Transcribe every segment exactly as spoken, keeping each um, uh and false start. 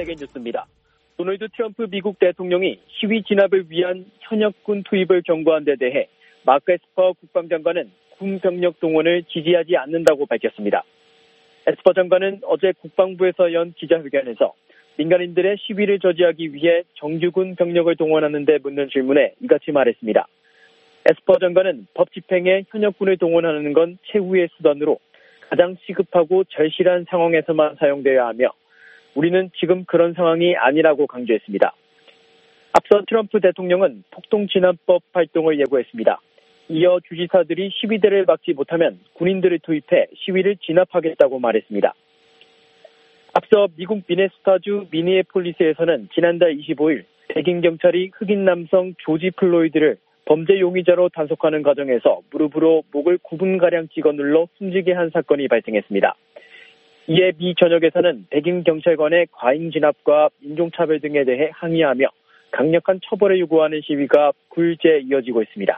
세계뉴스입니다. 도널드 트럼프 미국 대통령이 시위 진압을 위한 현역군 투입을 경고한 데 대해 마크 에스퍼 국방장관은 군 병력 동원을 지지하지 않는다고 밝혔습니다. 에스퍼 장관은 어제 국방부에서 연 기자회견에서 민간인들의 시위를 저지하기 위해 정규군 병력을 동원하는 데 묻는 질문에 이같이 말했습니다. 에스퍼 장관은 법 집행에 현역군을 동원하는 건 최후의 수단으로 가장 시급하고 절실한 상황에서만 사용되어야 하며 우리는 지금 그런 상황이 아니라고 강조했습니다. 앞서 트럼프 대통령은 폭동진압법 발동을 예고했습니다. 이어 주지사들이 시위대를 막지 못하면 군인들을 투입해 시위를 진압하겠다고 말했습니다. 앞서 미국 미네소타주 미니애폴리스에서는 지난달 이십오일 백인 경찰이 흑인 남성 조지 플로이드를 범죄 용의자로 단속하는 과정에서 무릎으로 목을 구 분가량 찍어 눌러 숨지게 한 사건이 발생했습니다. 이에 미 전역에서는 백인 경찰관의 과잉 진압과 인종차별 등에 대해 항의하며 강력한 처벌을 요구하는 시위가 굴제 이어지고 있습니다.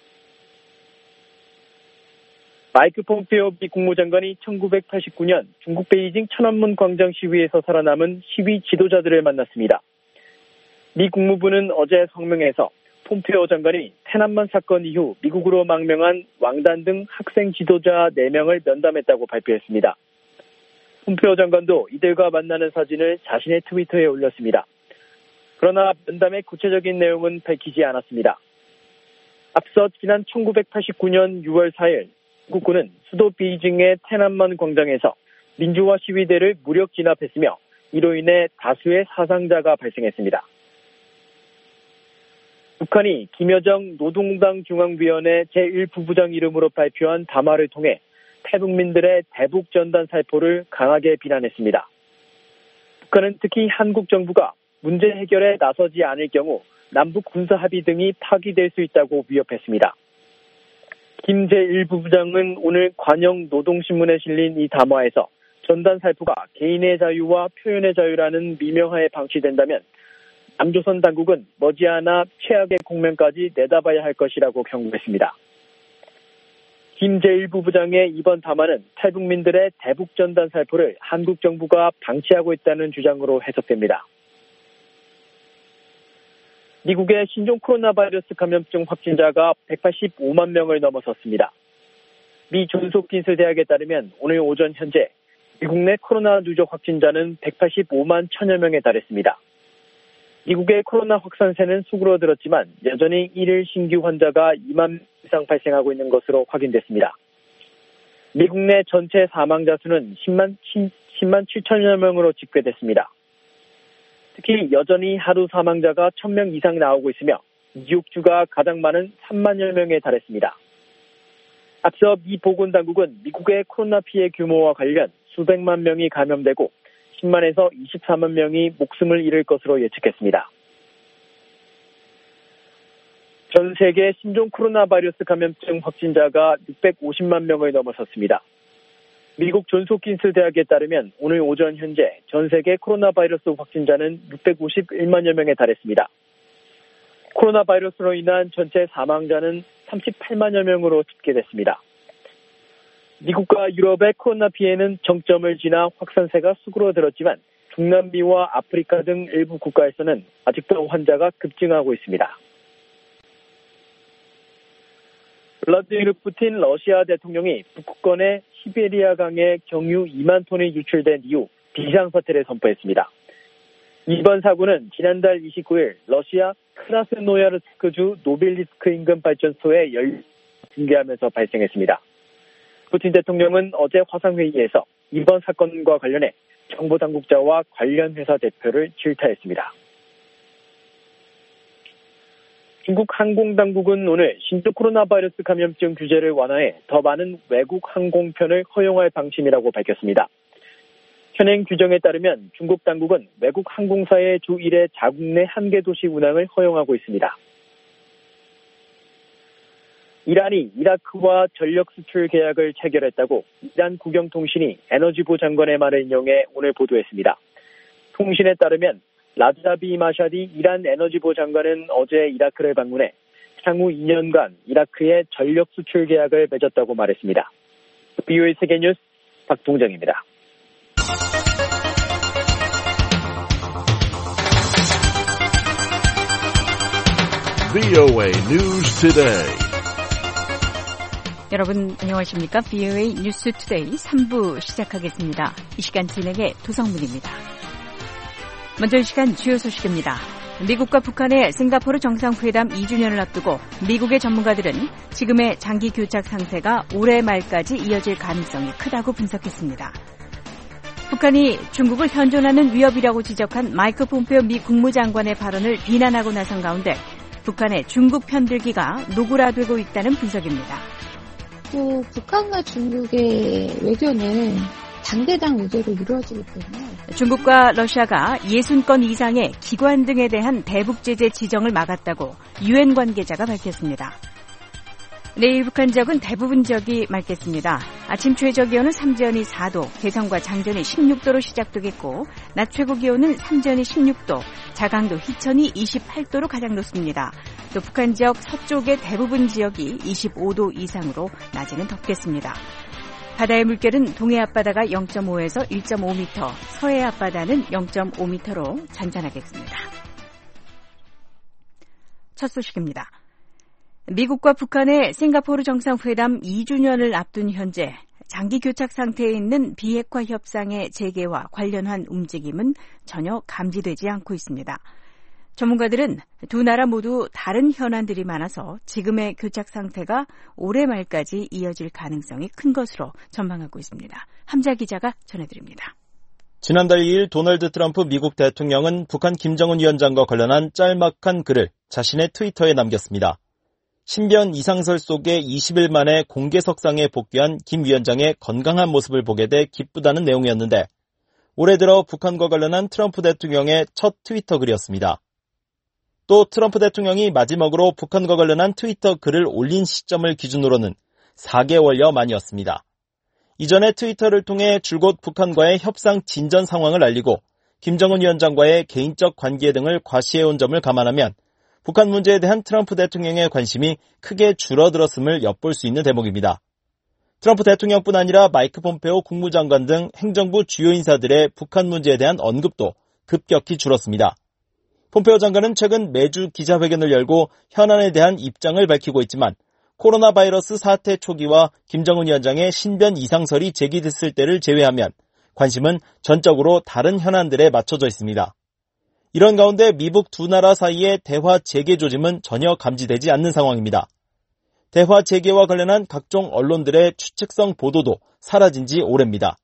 마이크 폼페오 미 국무장관이 천구백팔십구년 중국 베이징 천안문 광장 시위에서 살아남은 시위 지도자들을 만났습니다. 미 국무부는 어제 성명에서 폼페오 장관이天安문 사건 이후 미국으로 망명한 왕단 등 학생 지도자 네 명을 면담했다고 발표했습니다. 폼페오 장관도 이들과 만나는 사진을 자신의 트위터에 올렸습니다. 그러나 면담의 구체적인 내용은 밝히지 않았습니다. 앞서 지난 천구백팔십구년 유월 사일 중국군은 수도 베이징의天安문 광장에서 민주화 시위대를 무력 진압했으며 이로 인해 다수의 사상자가 발생했습니다. 북한이 김여정 노동당 중앙위원회 제일 부부장 이름으로 발표한 담화를 통해 탈북민들의 대북 전단 살포를 강하게 비난했습니다. 북한은 특히 한국 정부가 문제 해결에 나서지 않을 경우 남북 군사 합의 등이 파기될 수 있다고 위협했습니다. 김 제일 부부장은 오늘 관영 노동신문에 실린 이 담화에서 전단 살포가 개인의 자유와 표현의 자유라는 미명하에 방치된다면 남조선 당국은 머지않아 최악의 국면까지 내다봐야 할 것이라고 경고했습니다. 김 제일 부부장의 이번 담화는 탈북민들의 대북 전단 살포를 한국 정부가 방치하고 있다는 주장으로 해석됩니다. 미국의 신종 코로나 바이러스 감염증 확진자가 백팔십오만 명을 넘어섰습니다. 미 존스홉킨스 대학에 따르면 오늘 오전 현재 미국 내 코로나 누적 확진자는 백팔십오만 천여 명에 달했습니다. 미국의 코로나 확산세는 수그러들었지만 여전히 일일 신규 환자가 이만 명 이상 발생하고 있는 것으로 확인됐습니다. 미국 내 전체 사망자 수는 십만 칠천여 명으로 집계됐습니다. 특히 여전히 하루 사망자가 천 명 이상 나오고 있으며 뉴욕 주가 가장 많은 삼만여 명에 달했습니다. 앞서 미 보건당국은 미국의 코로나 피해 규모와 관련 수백만 명이 감염되고 십만에서 이십사만 명이 목숨을 잃을 것으로 예측했습니다. 전 세계 신종 코로나 바이러스 감염증 확진자가 육백오십만 명을 넘어섰습니다. 미국 존스홉킨스 대학에 따르면 오늘 오전 현재 전 세계 코로나 바이러스 확진자는 육백오십일만여 명에 달했습니다. 코로나 바이러스로 인한 전체 사망자는 삼십팔만여 명으로 집계됐습니다. 미국과 유럽의 코로나 피해는 정점을 지나 확산세가 수그러들었지만 중남미와 아프리카 등 일부 국가에서는 아직도 환자가 급증하고 있습니다. 블라디미르 푸틴 러시아 대통령이 북극권의 시베리아강에 경유 이만 톤이 유출된 이후 비상사태를 선포했습니다. 이번 사고는 지난달 이십구일 러시아 크라스노야르스크주 노빌리스크 인근 발전소에 연료 붕괴하면서 발생했습니다. 푸틴 대통령은 어제 화상회의에서 이번 사건과 관련해 정보당국자와 관련 회사 대표를 질타했습니다. 중국 항공당국은 오늘 신종 코로나 바이러스 감염증 규제를 완화해 더 많은 외국 항공편을 허용할 방침이라고 밝혔습니다. 현행 규정에 따르면 중국 당국은 외국 항공사의 주 일 회 자국 내 한 개 도시 운항을 허용하고 있습니다. 이란이 이라크와 전력 수출 계약을 체결했다고 이란 국영통신이 에너지부 장관의 말을 인용해 오늘 보도했습니다. 통신에 따르면 라자비 마샤디 이란 에너지부 장관은 어제 이라크를 방문해 향후 이 년간 이라크의 전력 수출 계약을 맺었다고 말했습니다. 비오에이 세계뉴스 박동정입니다. 브이오에이 News Today. 여러분 안녕하십니까? 브이오에이 뉴스 투데이 삼 부 시작하겠습니다. 이 시간 진행의 도성문입니다. 먼저 이 시간 주요 소식입니다. 미국과 북한의 싱가포르 정상회담 이 주년을 앞두고 미국의 전문가들은 지금의 장기 교착 상태가 올해 말까지 이어질 가능성이 크다고 분석했습니다. 북한이 중국을 현존하는 위협이라고 지적한 마이크 폼페오 미 국무장관의 발언을 비난하고 나선 가운데 북한의 중국 편들기가 노골화되고 있다는 분석입니다. 또 북한과 중국의 외교는 당대당 외교로 이루어지기 때문에 중국과 러시아가 육십 건 이상의 기관 등에 대한 대북 제재 지정을 막았다고 유엔 관계자가 밝혔습니다. 내일 북한 지역은 대부분 지역이 맑겠습니다. 아침 최저 기온은 삼전이 사 도, 개성과 장전이 십육 도로 시작되겠고 낮 최고 기온은 삼전이 십육 도, 자강도 희천이 이십팔 도로 가장 높습니다. 또 북한 지역 서쪽의 대부분 지역이 이십오 도 이상으로 낮에는 덥겠습니다. 바다의 물결은 동해 앞바다가 영 점 오에서 일 점 오 미터, 서해 앞바다는 영 점 오 미터로 잔잔하겠습니다. 첫 소식입니다. 미국과 북한의 싱가포르 정상회담 이 주년을 앞둔 현재 장기 교착 상태에 있는 비핵화 협상의 재개와 관련한 움직임은 전혀 감지되지 않고 있습니다. 전문가들은 두 나라 모두 다른 현안들이 많아서 지금의 교착 상태가 올해 말까지 이어질 가능성이 큰 것으로 전망하고 있습니다. 함자 기자가 전해드립니다. 지난달 이 일 도널드 트럼프 미국 대통령은 북한 김정은 위원장과 관련한 짤막한 글을 자신의 트위터에 남겼습니다. 신변 이상설 속에 이십 일 만에 공개석상에 복귀한 김 위원장의 건강한 모습을 보게 돼 기쁘다는 내용이었는데 올해 들어 북한과 관련한 트럼프 대통령의 첫 트위터 글이었습니다. 또 트럼프 대통령이 마지막으로 북한과 관련한 트위터 글을 올린 시점을 기준으로는 사 개월여 만이었습니다. 이전에 트위터를 통해 줄곧 북한과의 협상 진전 상황을 알리고 김정은 위원장과의 개인적 관계 등을 과시해온 점을 감안하면 북한 문제에 대한 트럼프 대통령의 관심이 크게 줄어들었음을 엿볼 수 있는 대목입니다. 트럼프 대통령뿐 아니라 마이크 폼페오 국무장관 등 행정부 주요 인사들의 북한 문제에 대한 언급도 급격히 줄었습니다. 폼페오 장관은 최근 매주 기자회견을 열고 현안에 대한 입장을 밝히고 있지만 코로나 바이러스 사태 초기와 김정은 위원장의 신변 이상설이 제기됐을 때를 제외하면 관심은 전적으로 다른 현안들에 맞춰져 있습니다. 이런 가운데 미북 두 나라 사이의 대화 재개 조짐은 전혀 감지되지 않는 상황입니다. 대화 재개와 관련한 각종 언론들의 추측성 보도도 사라진 지 오래입니다.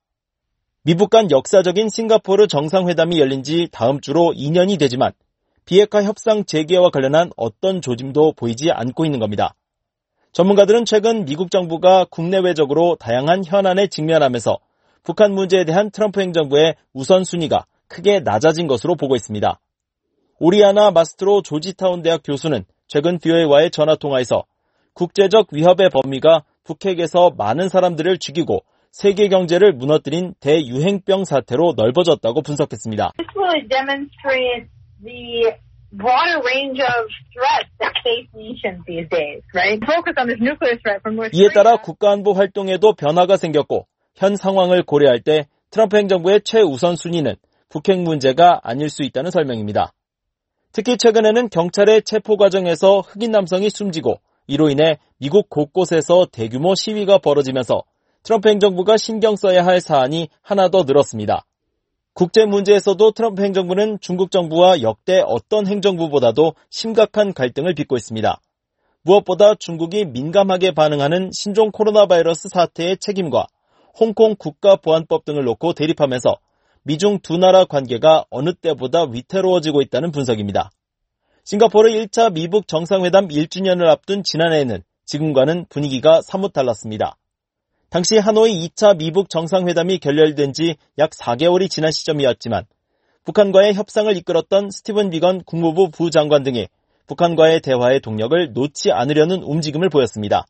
미북 간 역사적인 싱가포르 정상회담이 열린 지 다음 주로 이 년이 되지만 비핵화 협상 재개와 관련한 어떤 조짐도 보이지 않고 있는 겁니다. 전문가들은 최근 미국 정부가 국내외적으로 다양한 현안에 직면하면서 북한 문제에 대한 트럼프 행정부의 우선순위가 크게 낮아진 것으로 보고 있습니다. 오리아나 마스트로 조지타운 대학 교수는 최근 브이오에이와의 전화통화에서 국제적 위협의 범위가 북핵에서 많은 사람들을 죽이고 세계 경제를 무너뜨린 대유행병 사태로 넓어졌다고 분석했습니다. This will demonstrate the broader range of threats that face nations these days, right? Focus on this nuclear threat from North Korea. 이에 따라 국가안보 활동에도 변화가 생겼고 현 상황을 고려할 때 트럼프 행정부의 최우선 순위는 북핵 문제가 아닐 수 있다는 설명입니다. 특히 최근에는 경찰의 체포 과정에서 흑인 남성이 숨지고 이로 인해 미국 곳곳에서 대규모 시위가 벌어지면서 트럼프 행정부가 신경 써야 할 사안이 하나 더 늘었습니다. 국제 문제에서도 트럼프 행정부는 중국 정부와 역대 어떤 행정부보다도 심각한 갈등을 빚고 있습니다. 무엇보다 중국이 민감하게 반응하는 신종 코로나 바이러스 사태의 책임과 홍콩 국가보안법 등을 놓고 대립하면서 미중 두 나라 관계가 어느 때보다 위태로워지고 있다는 분석입니다. 싱가포르 일 차 미북 정상회담 일 주년을 앞둔 지난해에는 지금과는 분위기가 사뭇 달랐습니다. 당시 하노이 이 차 미북 정상회담이 결렬된 지 약 사 개월이 지난 시점이었지만 북한과의 협상을 이끌었던 스티븐 비건 국무부 부장관 등이 북한과의 대화의 동력을 놓지 않으려는 움직임을 보였습니다.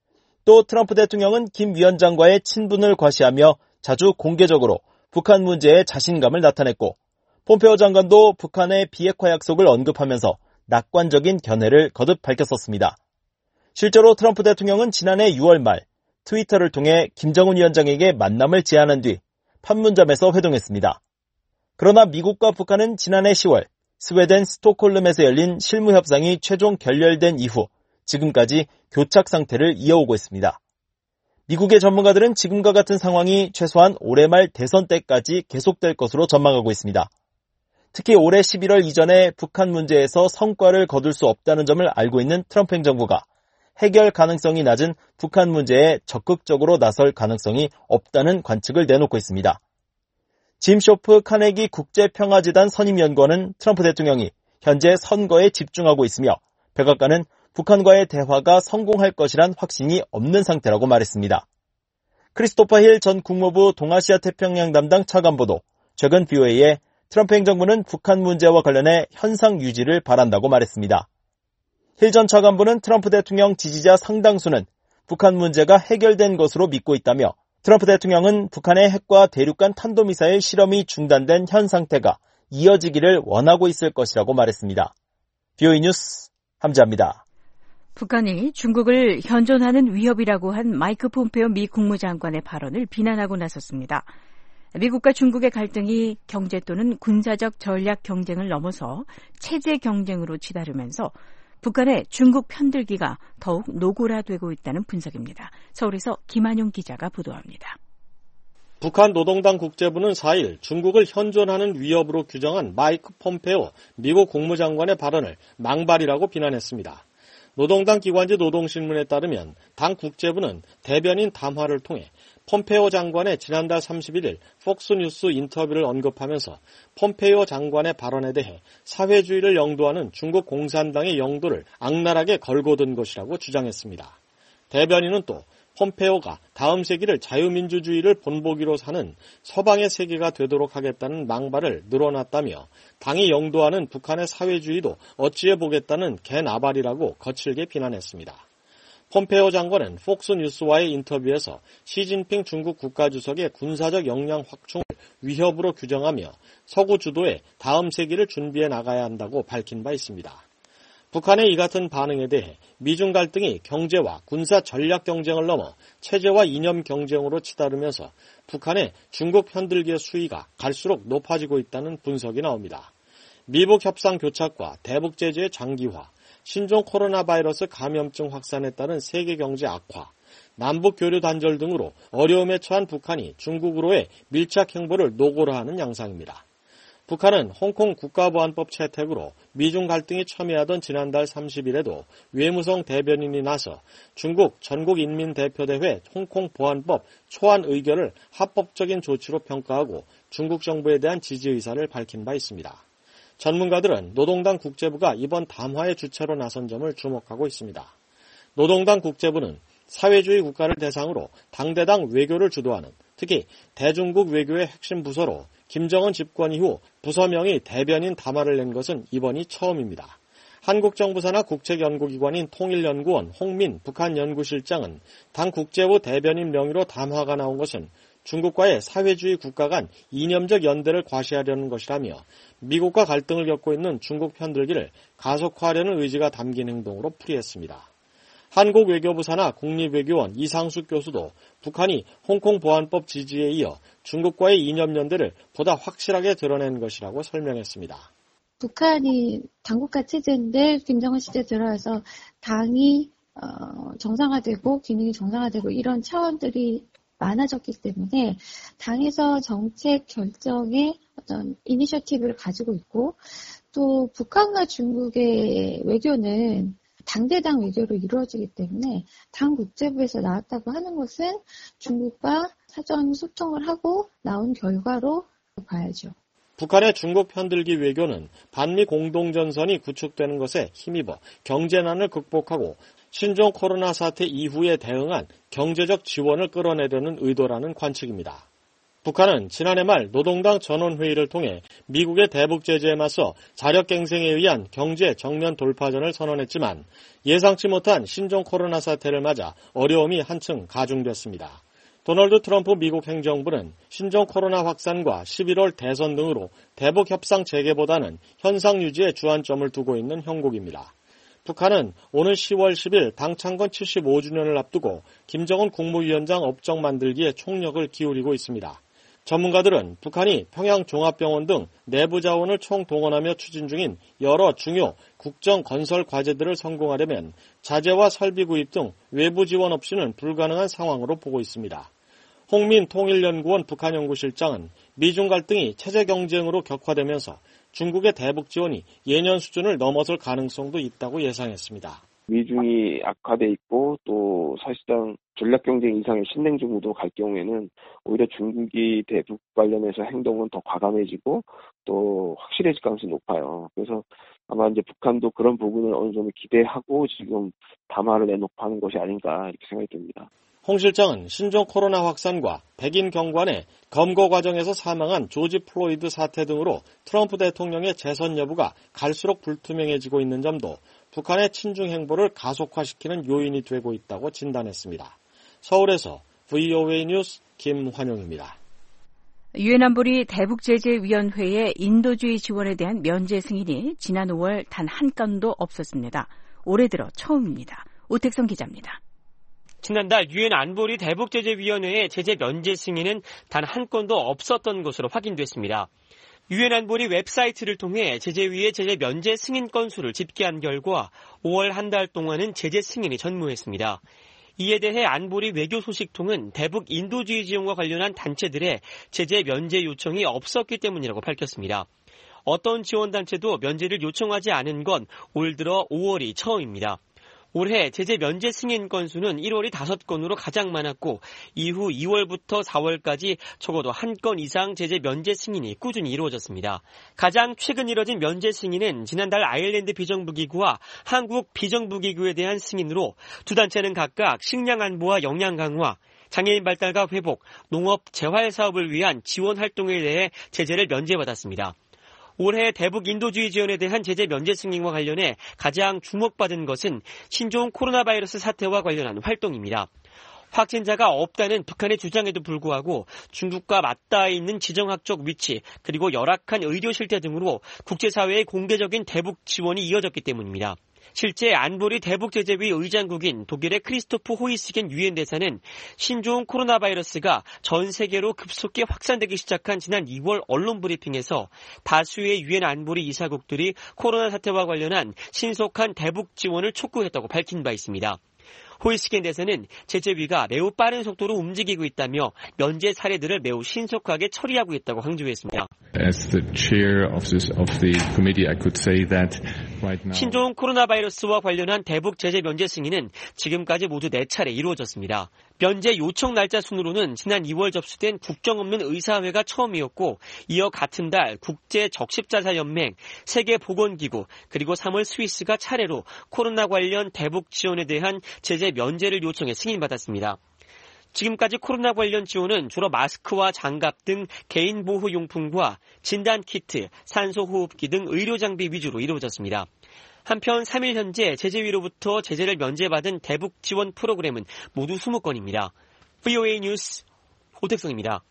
또 트럼프 대통령은 김 위원장과의 친분을 과시하며 자주 공개적으로 북한 문제에 자신감을 나타냈고 폼페오 장관도 북한의 비핵화 약속을 언급하면서 낙관적인 견해를 거듭 밝혔었습니다. 실제로 트럼프 대통령은 지난해 유월 말 트위터를 통해 김정은 위원장에게 만남을 제안한 뒤 판문점에서 회동했습니다. 그러나 미국과 북한은 지난해 시월 스웨덴 스톡홀름에서 열린 실무 협상이 최종 결렬된 이후 지금까지 교착 상태를 이어오고 있습니다. 미국의 전문가들은 지금과 같은 상황이 최소한 올해 말 대선 때까지 계속될 것으로 전망하고 있습니다. 특히 올해 십일월 이전에 북한 문제에서 성과를 거둘 수 없다는 점을 알고 있는 트럼프 행정부가 해결 가능성이 낮은 북한 문제에 적극적으로 나설 가능성이 없다는 관측을 내놓고 있습니다. 짐 쇼프 카네기 국제평화재단 선임연구원은 트럼프 대통령이 현재 선거에 집중하고 있으며 백악관은 북한과의 대화가 성공할 것이란 확신이 없는 상태라고 말했습니다. 크리스토퍼 힐 전 국무부 동아시아 태평양 담당 차관보도 최근 브이오에이에 트럼프 행정부는 북한 문제와 관련해 현상 유지를 바란다고 말했습니다. 힐 전 차관보는 트럼프 대통령 지지자 상당수는 북한 문제가 해결된 것으로 믿고 있다며 트럼프 대통령은 북한의 핵과 대륙간 탄도미사일 실험이 중단된 현 상태가 이어지기를 원하고 있을 것이라고 말했습니다. 브이오에이 뉴스 함지아입니다. 북한이 중국을 현존하는 위협이라고 한 마이크 폼페오 미 국무장관의 발언을 비난하고 나섰습니다. 미국과 중국의 갈등이 경제 또는 군사적 전략 경쟁을 넘어서 체제 경쟁으로 치달으면서 북한의 중국 편들기가 더욱 노골화되고 있다는 분석입니다. 서울에서 김한용 기자가 보도합니다. 북한 노동당 국제부는 사일 중국을 현존하는 위협으로 규정한 마이크 폼페오 미국 국무장관의 발언을 망발이라고 비난했습니다. 노동당 기관지 노동신문에 따르면 당 국제부는 대변인 담화를 통해 폼페오 장관의 지난달 삼십일일 폭스뉴스 인터뷰를 언급하면서 폼페오 장관의 발언에 대해 사회주의를 영도하는 중국 공산당의 영도를 악랄하게 걸고든 것이라고 주장했습니다. 대변인은 또 폼페오가 다음 세기를 자유민주주의를 본보기로 사는 서방의 세계가 되도록 하겠다는 망발을 늘어놨다며 당이 영도하는 북한의 사회주의도 어찌해 보겠다는 개나발이라고 거칠게 비난했습니다. 폼페오 장관은 폭스뉴스와의 인터뷰에서 시진핑 중국 국가주석의 군사적 역량 확충을 위협으로 규정하며 서구 주도의 다음 세기를 준비해 나가야 한다고 밝힌 바 있습니다. 북한의 이 같은 반응에 대해 미중 갈등이 경제와 군사 전략 경쟁을 넘어 체제와 이념 경쟁으로 치달으면서 북한의 중국 편들기의 수위가 갈수록 높아지고 있다는 분석이 나옵니다. 미북 협상 교착과 대북 제재의 장기화, 신종 코로나 바이러스 감염증 확산에 따른 세계 경제 악화, 남북 교류 단절 등으로 어려움에 처한 북한이 중국으로의 밀착 행보를 노골화하는 양상입니다. 북한은 홍콩 국가보안법 채택으로 미중 갈등이 첨예하던 지난달 삼십일에도 외무성 대변인이 나서 중국 전국인민대표대회 홍콩 보안법 초안 의결을 합법적인 조치로 평가하고 중국 정부에 대한 지지 의사를 밝힌 바 있습니다. 전문가들은 노동당 국제부가 이번 담화의 주체로 나선 점을 주목하고 있습니다. 노동당 국제부는 사회주의 국가를 대상으로 당대당 외교를 주도하는 특히 대중국 외교의 핵심 부서로 김정은 집권 이후 부서명의 대변인 담화를 낸 것은 이번이 처음입니다. 한국 정부 산하 국책연구기관인 통일연구원 홍민 북한연구실장은 당 국제부 대변인 명의로 담화가 나온 것은 중국과의 사회주의 국가 간 이념적 연대를 과시하려는 것이라며 미국과 갈등을 겪고 있는 중국 편들기를 가속화하려는 의지가 담긴 행동으로 풀이했습니다. 한국 외교부 산하 국립외교원 이상숙 교수도 북한이 홍콩 보안법 지지에 이어 중국과의 이념 연대를 보다 확실하게 드러낸 것이라고 설명했습니다. 북한이 당국가 체제인데 김정은 시대 들어와서 당이 어, 정상화되고 기능이 정상화되고 이런 차원들이 많아졌기 때문에 당에서 정책 결정의 어떤 이니셔티브를 가지고 있고 또 북한과 중국의 외교는 당대당 외교로 이루어지기 때문에 당 국제부에서 나왔다고 하는 것은 중국과 사전 소통을 하고 나온 결과로 봐야죠. 북한의 중국 편들기 외교는 반미 공동전선이 구축되는 것에 힘입어 경제난을 극복하고 신종 코로나 사태 이후에 대응한 경제적 지원을 끌어내려는 의도라는 관측입니다. 북한은 지난해 말 노동당 전원회의를 통해 미국의 대북 제재에 맞서 자력갱생에 의한 경제 정면 돌파전을 선언했지만 예상치 못한 신종 코로나 사태를 맞아 어려움이 한층 가중됐습니다. 도널드 트럼프 미국 행정부는 신종 코로나 확산과 십일월 대선 등으로 대북 협상 재개보다는 현상 유지에 주안점을 두고 있는 형국입니다. 북한은 오는 시월 십일 당 창건 칠십오 주년을 앞두고 김정은 국무위원장 업적 만들기에 총력을 기울이고 있습니다. 전문가들은 북한이 평양종합병원 등 내부 자원을 총동원하며 추진 중인 여러 중요 국정 건설 과제들을 성공하려면 자재와 설비 구입 등 외부 지원 없이는 불가능한 상황으로 보고 있습니다. 홍민 통일연구원 북한연구실장은 미중 갈등이 체제 경쟁으로 격화되면서 중국의 대북 지원이 예년 수준을 넘어설 가능성도 있다고 예상했습니다. 미중이 악화돼 있고 또 사실상 전략 경쟁 이상의 신냉 중으로 갈 경우에는 오히려 중국이 대북 관련해서 행동은 더 과감해지고 또 확실해질 가능성이 높아요. 그래서 아마 이제 북한도 그런 부분을 어느 정도 기대하고 지금 담화를 내놓고 하는 것이 아닌가 이렇게 생각이 듭니다. 홍 실장은 신종 코로나 확산과 백인 경관의 검거 과정에서 사망한 조지 플로이드 사태 등으로 트럼프 대통령의 재선 여부가 갈수록 불투명해지고 있는 점도 북한의 친중 행보를 가속화시키는 요인이 되고 있다고 진단했습니다. 서울에서 브이오에이 뉴스 김환용입니다. 유엔 안보리 대북제재위원회의 인도주의 지원에 대한 면제 승인이 지난 오월 단 한 건도 없었습니다. 올해 들어 처음입니다. 오택성 기자입니다. 지난달 유엔 안보리 대북제재위원회의 제재 면제 승인은 단 한 건도 없었던 것으로 확인됐습니다. 유엔 안보리 웹사이트를 통해 제재위의 제재 면제 승인 건수를 집계한 결과 오월 한 달 동안은 제재 승인이 전무했습니다. 이에 대해 안보리 외교소식통은 대북 인도주의 지원과 관련한 단체들의 제재 면제 요청이 없었기 때문이라고 밝혔습니다. 어떤 지원단체도 면제를 요청하지 않은 건 올 들어 오월이 처음입니다. 올해 제재 면제 승인 건수는 일월이 다섯 건으로 가장 많았고 이후 이월부터 사월까지 적어도 한 건 이상 제재 면제 승인이 꾸준히 이루어졌습니다. 가장 최근 이뤄진 면제 승인은 지난달 아일랜드 비정부기구와 한국 비정부기구에 대한 승인으로 두 단체는 각각 식량 안보와 역량 강화, 장애인 발달과 회복, 농업 재활 사업을 위한 지원 활동에 대해 제재를 면제받았습니다. 올해 대북 인도주의 지원에 대한 제재 면제 승인과 관련해 가장 주목받은 것은 신종 코로나 바이러스 사태와 관련한 활동입니다. 확진자가 없다는 북한의 주장에도 불구하고 중국과 맞닿아 있는 지정학적 위치 그리고 열악한 의료 실태 등으로 국제사회의 공개적인 대북 지원이 이어졌기 때문입니다. 실제 안보리 대북제재위 의장국인 독일의 크리스토프 호이스겐 유엔 대사는 신종 코로나 바이러스가 전 세계로 급속히 확산되기 시작한 지난 이월 언론 브리핑에서 다수의 유엔 안보리 이사국들이 코로나 사태와 관련한 신속한 대북 지원을 촉구했다고 밝힌 바 있습니다. 호이스겐 대사는 제재위가 매우 빠른 속도로 움직이고 있다며 면제 사례들을 매우 신속하게 처리하고 있다고 강조했습니다. As the chair of this of the committee, I could say that right now. 신종 코로나 바이러스와 관련한 대북 제재 면제 승인은 지금까지 모두 네 차례 이루어졌습니다. 면제 요청 날짜 순으로는 지난 이월 접수된 국정 없는 의사회가 처음이었고 이어 같은 달 국제 적십자사 연맹, 세계 보건기구 그리고 삼월 스위스가 차례로 코로나 관련 대북 지원에 대한 제재 면제를 요청해 승인받았습니다. 지금까지 코로나 관련 지원은 주로 마스크와 장갑 등 개인 보호 용품과 진단 키트, 산소 호흡기 등 의료 장비 위주로 이루어졌습니다. 한편 삼 일 현재 제재위로부터 제재를 면제받은 대북 지원 프로그램은 모두 이십 건입니다. 브이오에이 뉴스 오택성입니다.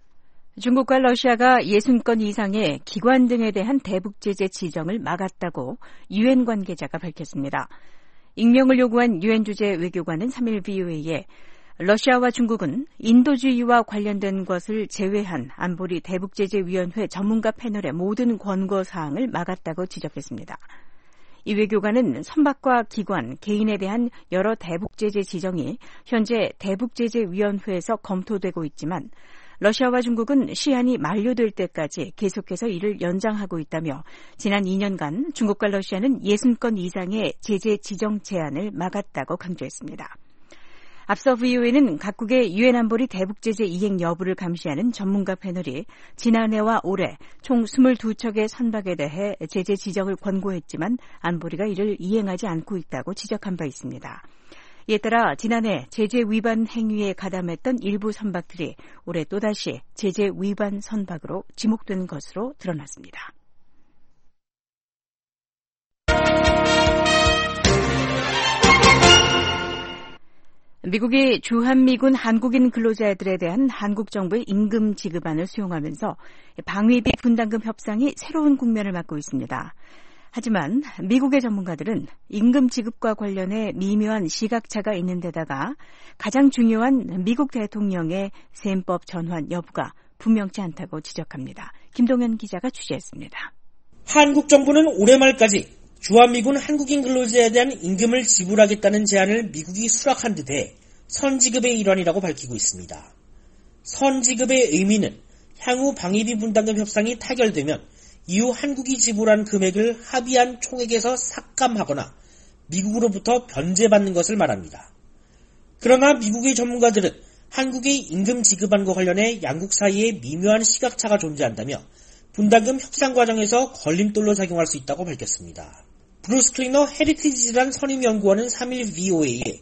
중국과 러시아가 육십 건 이상의 기관 등에 대한 대북 제재 지정을 막았다고 유엔 관계자가 밝혔습니다. 익명을 요구한 유엔 주재 외교관은 삼 일 브이오에이에 러시아와 중국은 인도주의와 관련된 것을 제외한 안보리 대북제재위원회 전문가 패널의 모든 권고사항을 막았다고 지적했습니다. 이 외교관은 선박과 기관, 개인에 대한 여러 대북제재 지정이 현재 대북제재위원회에서 검토되고 있지만 러시아와 중국은 시한이 만료될 때까지 계속해서 이를 연장하고 있다며 지난 이 년간 중국과 러시아는 육십 건 이상의 제재 지정 제안을 막았다고 강조했습니다. 앞서 브이오에이는 각국의 유엔 안보리 대북제재 이행 여부를 감시하는 전문가 패널이 지난해와 올해 총 이십이 척의 선박에 대해 제재 지정을 권고했지만 안보리가 이를 이행하지 않고 있다고 지적한 바 있습니다. 이에 따라 지난해 제재 위반 행위에 가담했던 일부 선박들이 올해 또다시 제재 위반 선박으로 지목된 것으로 드러났습니다. 미국이 주한미군 한국인 근로자들에 대한 한국 정부의 임금 지급안을 수용하면서 방위비 분담금 협상이 새로운 국면을 맞고 있습니다. 하지만 미국의 전문가들은 임금 지급과 관련해 미묘한 시각차가 있는 데다가 가장 중요한 미국 대통령의 셈법 전환 여부가 분명치 않다고 지적합니다. 김동현 기자가 취재했습니다. 한국 정부는 올해 말까지 주한미군 한국인 근로자에 대한 임금을 지불하겠다는 제안을 미국이 수락한 듯해 선지급의 일환이라고 밝히고 있습니다. 선지급의 의미는 향후 방위비 분담금 협상이 타결되면 이후 한국이 지불한 금액을 합의한 총액에서 삭감하거나 미국으로부터 변제받는 것을 말합니다. 그러나 미국의 전문가들은 한국의 임금 지급안과 관련해 양국 사이에 미묘한 시각차가 존재한다며 분담금 협상 과정에서 걸림돌로 작용할 수 있다고 밝혔습니다. 브루스 클리너 헤리티지란 선임연구원은 삼 일 브이오에이에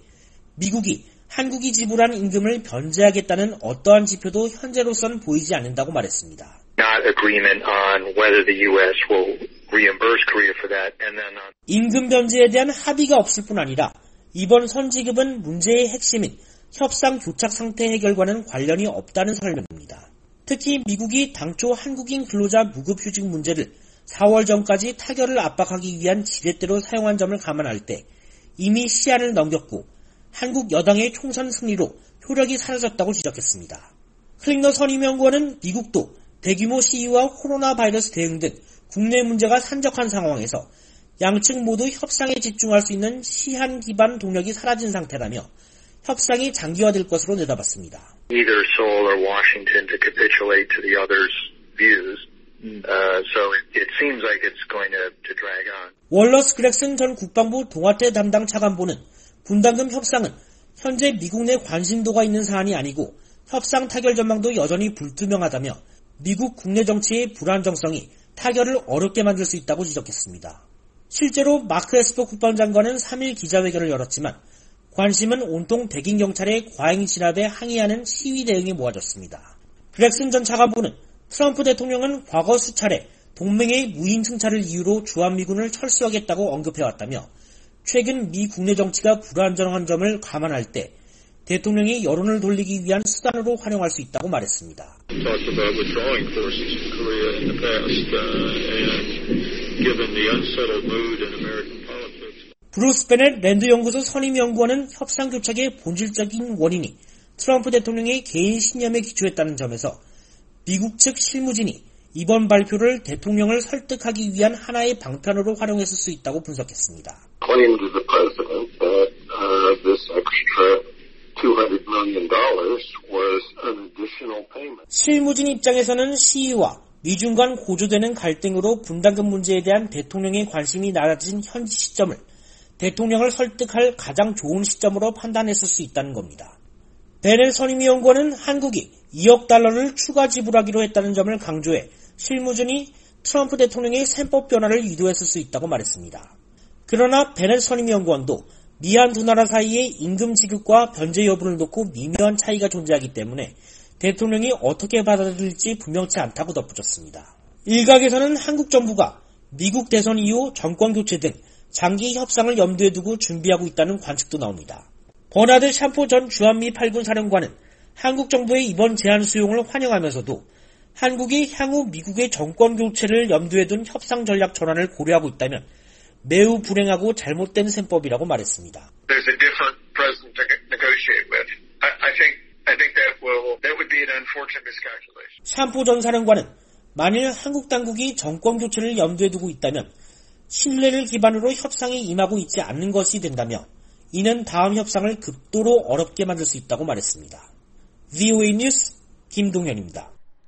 미국이 한국이 지불한 임금을 변제하겠다는 어떠한 지표도 현재로선 보이지 않는다고 말했습니다. Not agreement on whether the U S will reimburse Korea for that, and then on... 임금 변제에 대한 합의가 없을 뿐 아니라 이번 선지급은 문제의 핵심인 협상 교착 상태 해결과는 관련이 없다는 설명입니다. 특히 미국이 당초 한국인 근로자 무급휴직 문제를 사월 전까지 타결을 압박하기 위한 지렛대로 사용한 점을 감안할 때 이미 시한을 넘겼고 한국 여당의 총선 승리로 효력이 사라졌다고 지적했습니다. 클리너 선임연구원은 미국도 대규모 시위와 코로나 바이러스 대응 등 국내 문제가 산적한 상황에서 양측 모두 협상에 집중할 수 있는 시한 기반 동력이 사라진 상태라며 협상이 장기화될 것으로 내다봤습니다. Either Seoul or Washington to capitulate to the other's views. Uh, so it, it seems like it's going to, to drag on. 월러스 그렉슨 전 국방부 동아태 담당 차관보는 분담금 협상은 현재 미국 내 관심도가 있는 사안이 아니고 협상 타결 전망도 여전히 불투명하다며 미국 국내 정치의 불안정성이 타결을 어렵게 만들 수 있다고 지적했습니다. 실제로 마크 에스퍼 국방장관은 삼 일 기자회견을 열었지만 관심은 온통 백인 경찰의 과잉 진압에 항의하는 시위 대응에 모아졌습니다. 그렉슨 전 차관보는 트럼프 대통령은 과거 수차례 동맹의 무인 승차를 이유로 주한미군을 철수하겠다고 언급해왔다며 최근 미 국내 정치가 불안정한 점을 감안할 때 대통령이 여론을 돌리기 위한 수단으로 활용할 수 있다고 말했습니다. 브루스 베넷 랜드 연구소 선임 연구원은 협상 교착의 본질적인 원인이 트럼프 대통령의 개인 신념에 기초했다는 점에서 미국 측 실무진이 이번 발표를 대통령을 설득하기 위한 하나의 방편으로 활용했을 수 있다고 분석했습니다. 실무진 입장에서는 시위와 미중 간 고조되는 갈등으로 분담금 문제에 대한 대통령의 관심이 낮아진 현지 시점을 대통령을 설득할 가장 좋은 시점으로 판단했을 수 있다는 겁니다. 베넷 선임위원관은 한국이 이억 달러를 추가 지불하기로 했다는 점을 강조해 실무진이 트럼프 대통령의 셈법 변화를 유도했을 수 있다고 말했습니다. 그러나 베넷 선임위원관도 미한 두 나라 사이의 임금 지급과 변제 여부를 놓고 미묘한 차이가 존재하기 때문에 대통령이 어떻게 받아들일지 분명치 않다고 덧붙였습니다. 일각에서는 한국 정부가 미국 대선 이후 정권 교체 등 장기 협상을 염두에 두고 준비하고 있다는 관측도 나옵니다. 버나드 샴포 전 주한미 팔 군 사령관은 한국 정부의 이번 제안 수용을 환영하면서도 한국이 향후 미국의 정권 교체를 염두에 둔 협상 전략 전환을 고려하고 있다면 매우 불행하고 잘못된 셈법이라고 말했습니다. There's a different president to negotiate with. I, I think I think that will that would be an unfortunate miscalculation. 샴포 전 사령관은 만일 한국 당국이 정권 교체를 염두에 두고 있다면 신뢰를 기반으로 협상에 임하고 있지 않는 것이 된다며 이는 다음 협상을 극도로 어렵게 만들 수 있다고 말했습니다. 브이오에이 뉴스 김동현입니다.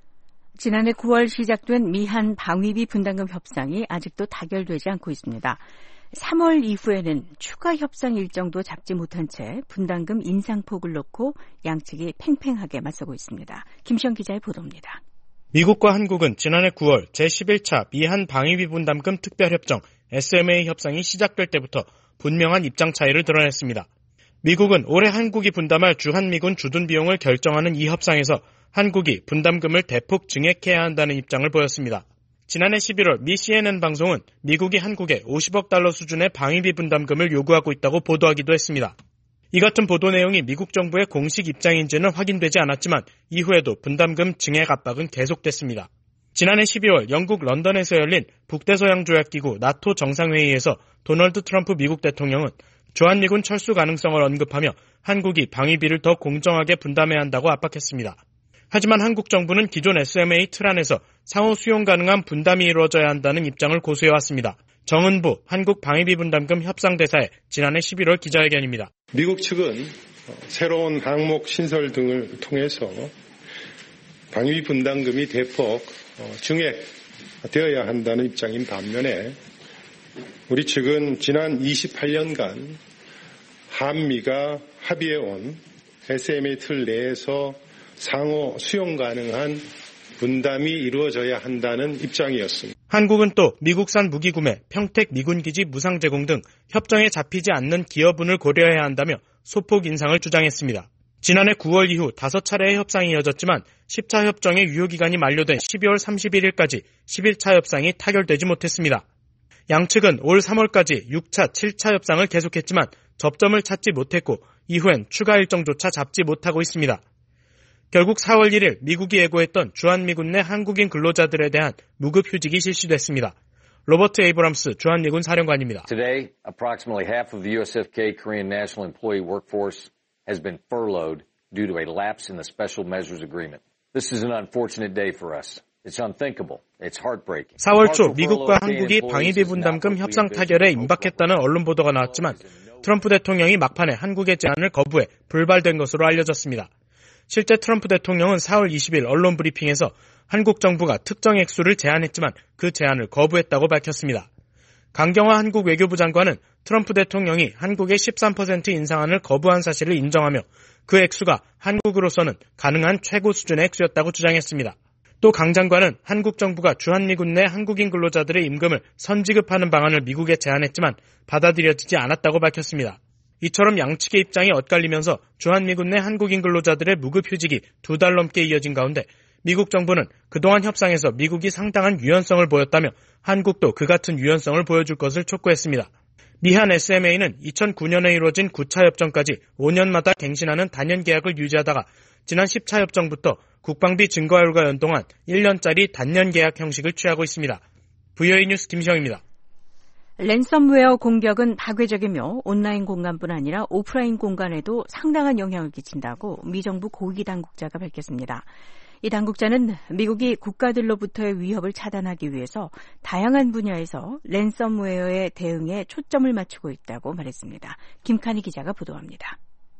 지난해 구월 시작된 미한 방위비 분담금 협상이 아직도 타결되지 않고 있습니다. 삼월 이후에는 추가 협상 일정도 잡지 못한 채 분담금 인상폭을 놓고 양측이 팽팽하게 맞서고 있습니다. 김시영 기자의 보도입니다. 미국과 한국은 지난해 구월 제십일 차 미한 방위비 분담금 특별협정 에스엠에이 협상이 시작될 때부터 분명한 입장 차이를 드러냈습니다. 미국은 올해 한국이 분담할 주한미군 주둔 비용을 결정하는 이 협상에서 한국이 분담금을 대폭 증액해야 한다는 입장을 보였습니다. 지난해 십일월 미 씨엔엔 방송은 미국이 한국에 오십억 달러 수준의 방위비 분담금을 요구하고 있다고 보도하기도 했습니다. 이 같은 보도 내용이 미국 정부의 공식 입장인지는 확인되지 않았지만 이후에도 분담금 증액 압박은 계속됐습니다. 지난해 십이월 영국 런던에서 열린 북대서양조약기구 나토 정상회의에서 도널드 트럼프 미국 대통령은 주한미군 철수 가능성을 언급하며 한국이 방위비를 더 공정하게 분담해야 한다고 압박했습니다. 하지만 한국 정부는 기존 에스엠에이 틀 안에서 상호 수용 가능한 분담이 이루어져야 한다는 입장을 고수해왔습니다. 정은부 한국방위비 분담금 협상대사의 지난해 십일월 기자회견입니다. 미국 측은 새로운 항목 신설 등을 통해서 방위비 분담금이 대폭 증액되어야 한다는 입장인 반면에 우리 측은 지난 이십팔 년간 한미가 합의해온 에스엠에이 틀 내에서 상호 수용 가능한 분담이 이루어져야 한다는 입장이었습니다. 한국은 또 미국산 무기 구매, 평택 미군기지 무상 제공 등 협정에 잡히지 않는 기여분을 고려해야 한다며 소폭 인상을 주장했습니다. 지난해 구월 이후 다섯 차례의 협상이 이어졌지만 십 차 협정의 유효기간이 만료된 십이월 삼십일일까지 십일 차 협상이 타결되지 못했습니다. 양측은 올 삼월까지 육 차, 칠 차 협상을 계속했지만 접점을 찾지 못했고 이후엔 추가 일정조차 잡지 못하고 있습니다. 결국 사월 일일 미국이 예고했던 주한미군 내 한국인 근로자들에 대한 무급 휴직이 실시됐습니다. 로버트 에이브람스 주한미군 사령관입니다. Today, approximately half of the 유에스에프케이 Korean National Employee Workforce has been furloughed due to a lapse in the Special Measures Agreement. This is an unfortunate day for us. It's unthinkable. It's heartbreaking. 사월 초 미국과 한국이 방위비 분담금 협상 타결에 임박했다는 언론 보도가 나왔지만 트럼프 대통령이 막판에 한국의 제안을 거부해 불발된 것으로 알려졌습니다. 실제 트럼프 대통령은 사월 이십일 언론 브리핑에서 한국 정부가 특정 액수를 제안했지만 그 제안을 거부했다고 밝혔습니다. 강경화 한국 외교부 장관은 트럼프 대통령이 한국의 십삼 퍼센트 인상안을 거부한 사실을 인정하며 그 액수가 한국으로서는 가능한 최고 수준의 액수였다고 주장했습니다. 또 강 장관은 한국 정부가 주한미군 내 한국인 근로자들의 임금을 선지급하는 방안을 미국에 제안했지만 받아들여지지 않았다고 밝혔습니다. 이처럼 양측의 입장이 엇갈리면서 주한미군 내 한국인 근로자들의 무급 휴직이 두 달 넘게 이어진 가운데 미국 정부는 그동안 협상에서 미국이 상당한 유연성을 보였다며 한국도 그 같은 유연성을 보여줄 것을 촉구했습니다. 미한 에스엠에이는 이천구 년에 이루어진 구 차 협정까지 오 년마다 갱신하는 단연 계약을 유지하다가 지난 십 차 협정부터 국방비 증가율과 연동한 일 년짜리 단년 계약 형식을 취하고 있습니다. 브이오에이 뉴스 김시영입니다. 랜섬웨어 공격은 파괴적이며 온라인 공간뿐 아니라 오프라인 공간에도 상당한 영향을 끼친다고 미 정부 고위 당국자가 밝혔습니다. 이 당국자는 미국이 국가들로부터의 위협을 차단하기 위해서 다양한 분야에서 랜섬웨어의 대응에 초점을 맞추고 있다고 말했습니다. 김칸희 기자가 보도합니다.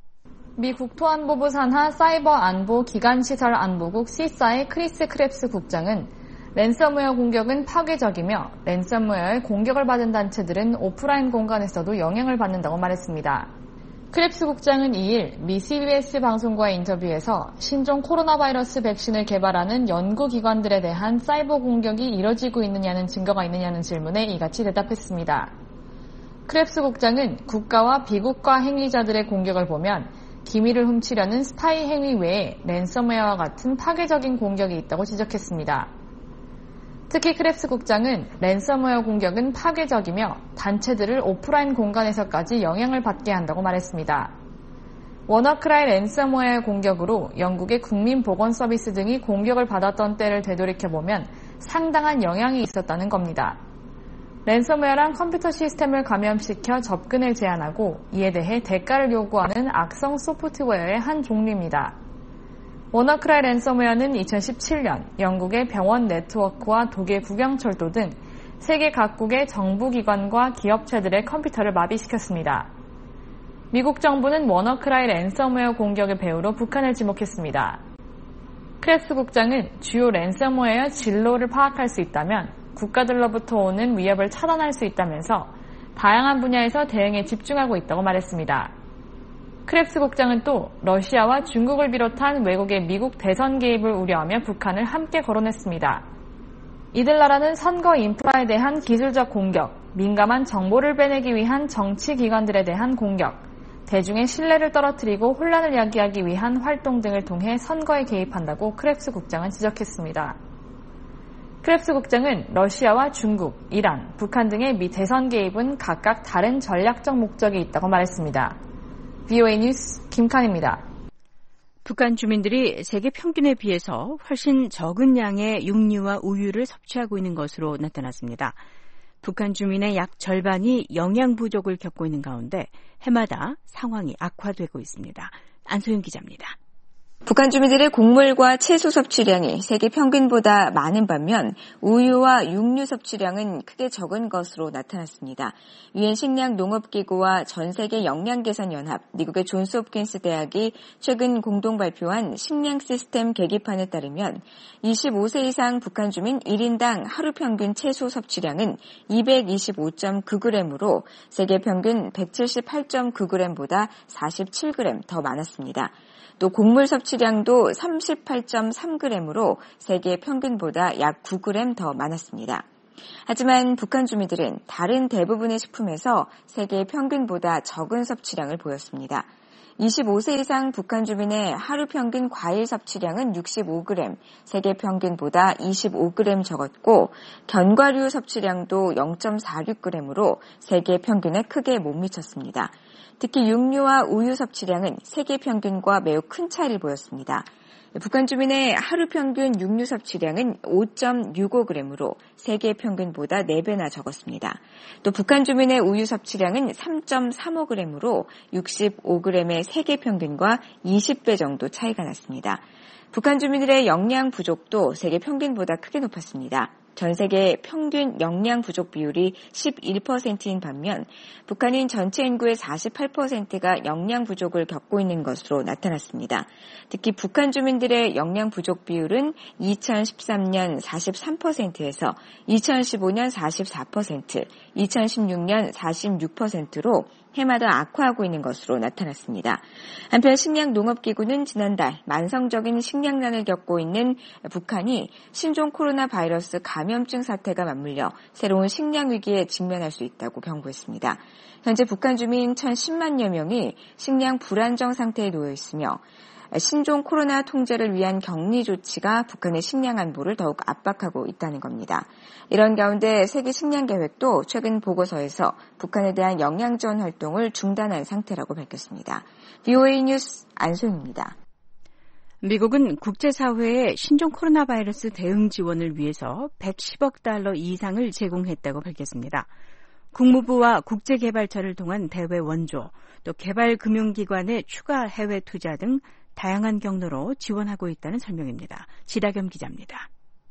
미 국토안보부 산하 사이버 안보 기간시설 안보국 시사의 크리스 크랩스 국장은 랜섬웨어 공격은 파괴적이며 랜섬웨어의 공격을 받은 단체들은 오프라인 공간에서도 영향을 받는다고 말했습니다. 크랩스 국장은 이일 미 씨비에스 방송과의 인터뷰에서 신종 코로나 바이러스 백신을 개발하는 연구기관들에 대한 사이버 공격이 이뤄지고 있느냐는 증거가 있느냐는 질문에 이같이 대답했습니다. 크랩스 국장은 국가와 비국가 행위자들의 공격을 보면 기밀을 훔치려는 스파이 행위 외에 랜섬웨어와 같은 파괴적인 공격이 있다고 지적했습니다. 특히 크랩스 국장은 랜섬웨어 공격은 파괴적이며 단체들을 오프라인 공간에서까지 영향을 받게 한다고 말했습니다. 워너크라이 랜섬웨어 공격으로 영국의 국민보건서비스 등이 공격을 받았던 때를 되돌이켜보면 상당한 영향이 있었다는 겁니다. 랜섬웨어란 컴퓨터 시스템을 감염시켜 접근을 제한하고 이에 대해 대가를 요구하는 악성 소프트웨어의 한 종류입니다. 워너크라이 랜섬웨어는 이천십칠 년 영국의 병원 네트워크와 독일 국영철도 등 세계 각국의 정부기관과 기업체들의 컴퓨터를 마비시켰습니다. 미국 정부는 워너크라이 랜섬웨어 공격의 배후로 북한을 지목했습니다. 크랩스 국장은 주요 랜섬웨어 진로를 파악할 수 있다면 국가들로부터 오는 위협을 차단할 수 있다면서 다양한 분야에서 대응에 집중하고 있다고 말했습니다. 크랩스 국장은 또 러시아와 중국을 비롯한 외국의 미국 대선 개입을 우려하며 북한을 함께 거론했습니다. 이들 나라는 선거 인프라에 대한 기술적 공격, 민감한 정보를 빼내기 위한 정치기관들에 대한 공격, 대중의 신뢰를 떨어뜨리고 혼란을 야기하기 위한 활동 등을 통해 선거에 개입한다고 크랩스 국장은 지적했습니다. 크랩스 국장은 러시아와 중국, 이란, 북한 등의 미 대선 개입은 각각 다른 전략적 목적이 있다고 말했습니다. 브이오에이 뉴스 김칸입니다. 북한 주민들이 세계 평균에 비해서 훨씬 적은 양의 육류와 우유를 섭취하고 있는 것으로 나타났습니다. 북한 주민의 약 절반이 영양 부족을 겪고 있는 가운데 해마다 상황이 악화되고 있습니다. 안소영 기자입니다. 북한 주민들의 곡물과 채소 섭취량이 세계 평균보다 많은 반면 우유와 육류 섭취량은 크게 적은 것으로 나타났습니다. 유엔 식량농업기구와 전세계 영양개선연합, 미국의 존스홉킨스 대학이 최근 공동 발표한 식량 시스템 계기판에 따르면 이십오 세 이상 북한 주민 일 인당 하루 평균 채소 섭취량은 이백이십오 점 구 그램으로 세계 평균 백칠십팔 점 구 그램보다 사십칠 그램 더 많았습니다. 또 곡물 섭취량도 삼십팔 점 삼 그램으로 세계 평균보다 약 구 그램 더 많았습니다. 하지만 북한 주민들은 다른 대부분의 식품에서 세계 평균보다 적은 섭취량을 보였습니다. 이십오 세 이상 북한 주민의 하루 평균 과일 섭취량은 육십오 그램, 세계 평균보다 이십오 그램 적었고 견과류 섭취량도 영 점 사육 그램으로 세계 평균에 크게 못 미쳤습니다. 특히 육류와 우유 섭취량은 세계 평균과 매우 큰 차이를 보였습니다. 북한 주민의 하루 평균 육류 섭취량은 오 점 육오 그램으로 세계 평균보다 네 배나 적었습니다. 또 북한 주민의 우유 섭취량은 삼 점 삼오 그램으로 육십오 그램의 세계 평균과 이십 배 정도 차이가 났습니다. 북한 주민들의 영양 부족도 세계 평균보다 크게 높았습니다. 전 세계 평균 영양 부족 비율이 십일 퍼센트인 반면 북한인 전체 인구의 사십팔 퍼센트가 영양 부족을 겪고 있는 것으로 나타났습니다. 특히 북한 주민들의 영양 부족 비율은 이천십삼 년 사십삼 퍼센트에서 이천십오 년 사십사 퍼센트, 이천십육 년 사십육 퍼센트로 해마다 악화하고 있는 것으로 나타났습니다. 한편 식량농업기구는 지난달 만성적인 식량난을 겪고 있는 북한이 신종 코로나 바이러스 감염증 사태가 맞물려 새로운 식량 위기에 직면할 수 있다고 경고했습니다. 현재 북한 주민 천십만여 명이 식량 불안정 상태에 놓여 있으며 신종 코로나 통제를 위한 격리 조치가 북한의 식량 안보를 더욱 압박하고 있다는 겁니다. 이런 가운데 세계 식량 계획도 최근 보고서에서 북한에 대한 영양 지원 활동을 중단한 상태라고 밝혔습니다. 브이오에이 뉴스 안소영입니다. 미국은 국제사회에 신종 코로나 바이러스 대응 지원을 위해서 백십억 달러 이상을 제공했다고 밝혔습니다. 국무부와 국제개발처를 통한 대외 원조, 또 개발금융기관의 추가 해외 투자 등 다양한 경로로 지원하고 있다는 설명입니다. 지다겸 기자입니다.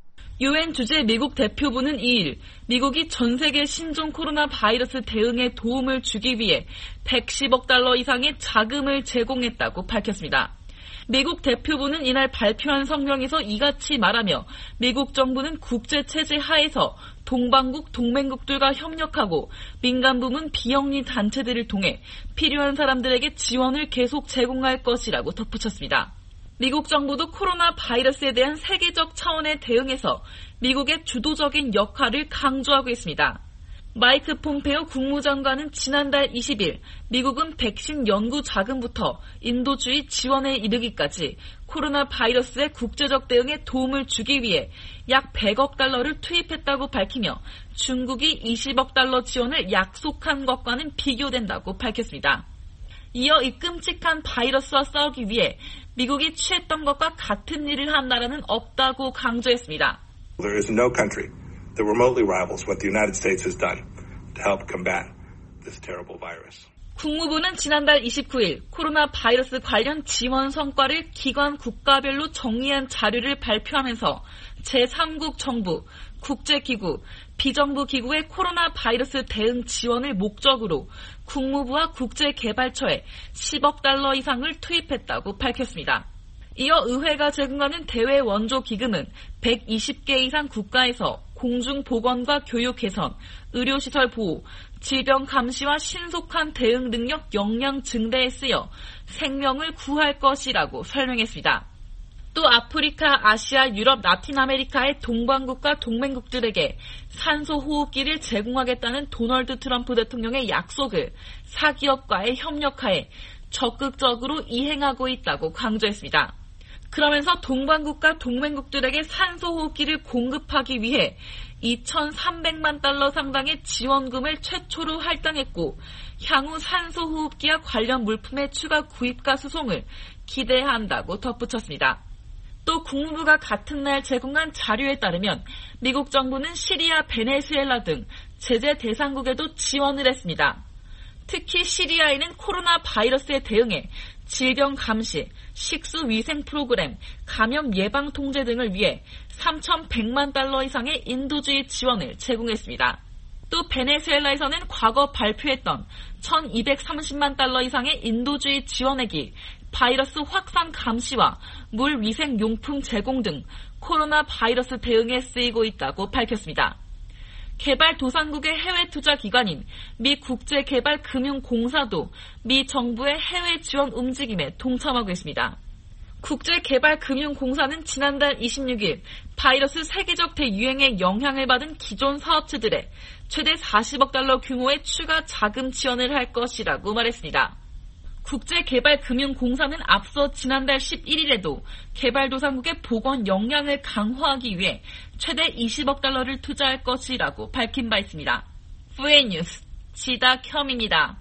유엔 주재 미국 대표부는 이 일 미국이 전 세계 신종 코로나 바이러스 대응에 도움을 주기 위해 백십억 달러 이상의 자금을 제공했다고 밝혔습니다. 미국 대표부는 이날 발표한 성명에서 이같이 말하며 미국 정부는 국제체제 하에서 동방국 동맹국들과 협력하고 민간 부문 비영리 단체들을 통해 필요한 사람들에게 지원을 계속 제공할 것이라고 덧붙였습니다. 미국 정부도 코로나 바이러스에 대한 세계적 차원의 대응에서 미국의 주도적인 역할을 강조하고 있습니다. 마이크 폼페오 국무장관은 지난달 이십 일 미국은 백신 연구 자금부터 인도주의 지원에 이르기까지 코로나 바이러스의 국제적 대응에 도움을 주기 위해 약 백억 달러를 투입했다고 밝히며 중국이 이십억 달러 지원을 약속한 것과는 비교된다고 밝혔습니다. 이어 이 끔찍한 바이러스와 싸우기 위해 미국이 취했던 것과 같은 일을 한 나라는 없다고 강조했습니다. There is no country that remotely rivals what the United States has done to help combat this terrible virus. 국무부는 지난달 이십구 일 코로나 바이러스 관련 지원 성과를 기관 국가별로 정리한 자료를 발표하면서 제삼국 정부, 국제기구, 비정부 기구의 코로나 바이러스 대응 지원을 목적으로 국무부와 국제개발처에 십억 달러 이상을 투입했다고 밝혔습니다. 이어 의회가 제공하는 대외 원조 기금은 백이십 개 이상 국가에서 공중보건과 교육 개선, 의료시설 보호, 질병 감시와 신속한 대응 능력 역량 증대에 쓰여 생명을 구할 것이라고 설명했습니다. 또 아프리카, 아시아, 유럽, 라틴 아메리카의 동방국가 동맹국들에게 산소호흡기를 제공하겠다는 도널드 트럼프 대통령의 약속을 사기업과의 협력하에 적극적으로 이행하고 있다고 강조했습니다. 그러면서 동방국가 동맹국들에게 산소호흡기를 공급하기 위해 이천삼백만 달러 상당의 지원금을 최초로 할당했고 향후 산소호흡기와 관련 물품의 추가 구입과 수송을 기대한다고 덧붙였습니다. 또 국무부가 같은 날 제공한 자료에 따르면 미국 정부는 시리아, 베네수엘라 등 제재 대상국에도 지원을 했습니다. 특히 시리아에는 코로나 바이러스에 대응해 질병 감시, 식수 위생 프로그램, 감염 예방 통제 등을 위해 삼천백만 달러 이상의 인도주의 지원을 제공했습니다. 또 베네수엘라에서는 과거 발표했던 천이백삼십만 달러 이상의 인도주의 지원액이 바이러스 확산 감시와 물 위생 용품 제공 등 코로나 바이러스 대응에 쓰이고 있다고 밝혔습니다. 개발도상국의 해외 투자 기관인 미 국제개발금융공사도 미 정부의 해외 지원 움직임에 동참하고 있습니다. 국제개발금융공사는 지난달 이십육일 바이러스 세계적 대유행에 영향을 받은 기존 사업체들에 최대 사십억 달러 규모의 추가 자금 지원을 할 것이라고 말했습니다. 국제개발금융공사는 앞서 지난달 십일일에도 개발도상국의 보건 역량을 강화하기 위해 최대 이십억 달러를 투자할 것이라고 밝힌 바 있습니다. 푸에이 뉴스 지다켬입니다.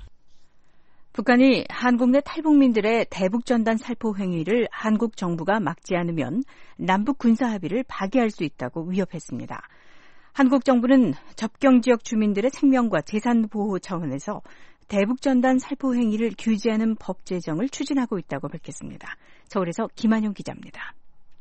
북한이 한국 내 탈북민들의 대북전단 살포 행위를 한국 정부가 막지 않으면 남북 군사 합의를 파기할 수 있다고 위협했습니다. 한국 정부는 접경지역 주민들의 생명과 재산 보호 차원에서 대북전단 살포 행위를 규제하는 법 제정을 추진하고 있다고 밝혔습니다. 서울에서 김한용 기자입니다.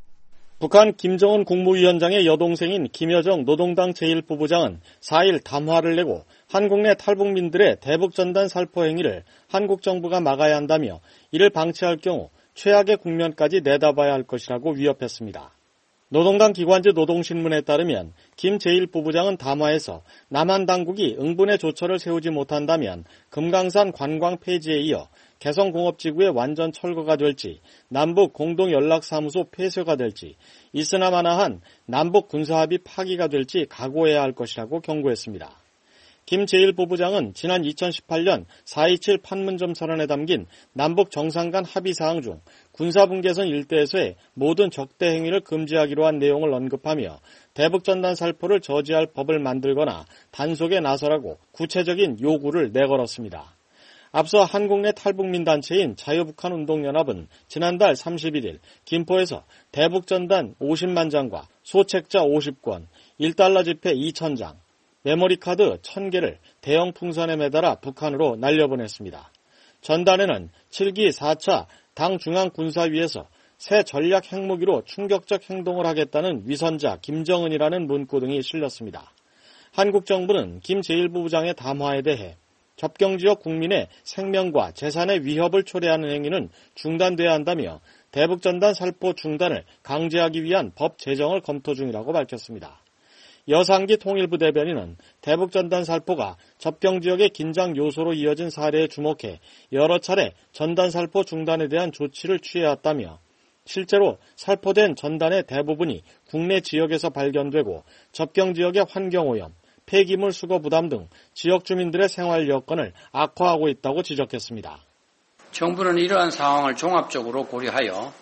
북한 김정은 국무위원장의 여동생인 김여정 노동당 제일 부부장은 사일 담화를 내고 한국 내 탈북민들의 대북전단 살포 행위를 한국 정부가 막아야 한다며 이를 방치할 경우 최악의 국면까지 내다봐야 할 것이라고 위협했습니다. 노동당 기관지 노동신문에 따르면 김 제일 부부장은 담화에서 남한 당국이 응분의 조처를 세우지 못한다면 금강산 관광 폐지에 이어 개성공업지구의 완전 철거가 될지 남북 공동연락사무소 폐쇄가 될지 있으나마나한 남북 군사합의 파기가 될지 각오해야 할 것이라고 경고했습니다. 김 제일 부부장은 지난 이천십팔년 사이칠 판문점 선언에 담긴 남북 정상 간 합의사항 중 군사분계선 일대에서의 모든 적대 행위를 금지하기로 한 내용을 언급하며 대북전단 살포를 저지할 법을 만들거나 단속에 나서라고 구체적인 요구를 내걸었습니다. 앞서 한국 내 탈북민 단체인 자유북한운동연합은 지난달 삼십일일 김포에서 대북전단 오십만 장과 소책자 오십 권, 일 달러 지폐 이천 장, 메모리카드 천 개를 대형 풍선에 매달아 북한으로 날려보냈습니다. 전단에는 칠기 사 차 당 중앙군사위에서 새 전략 핵무기로 충격적 행동을 하겠다는 위선자 김정은이라는 문구 등이 실렸습니다. 한국 정부는 김 제일 부부장의 담화에 대해 접경지역 국민의 생명과 재산의 위협을 초래하는 행위는 중단돼야 한다며 대북전단 살포 중단을 강제하기 위한 법 제정을 검토 중이라고 밝혔습니다. 여상기 통일부 대변인은 대북전단 살포가 접경지역의 긴장 요소로 이어진 사례에 주목해 여러 차례 전단 살포 중단에 대한 조치를 취해왔다며 실제로 살포된 전단의 대부분이 국내 지역에서 발견되고 접경지역의 환경오염, 폐기물 수거 부담 등 지역 주민들의 생활 여건을 악화하고 있다고 지적했습니다. 정부는 이러한 상황을 종합적으로 고려하여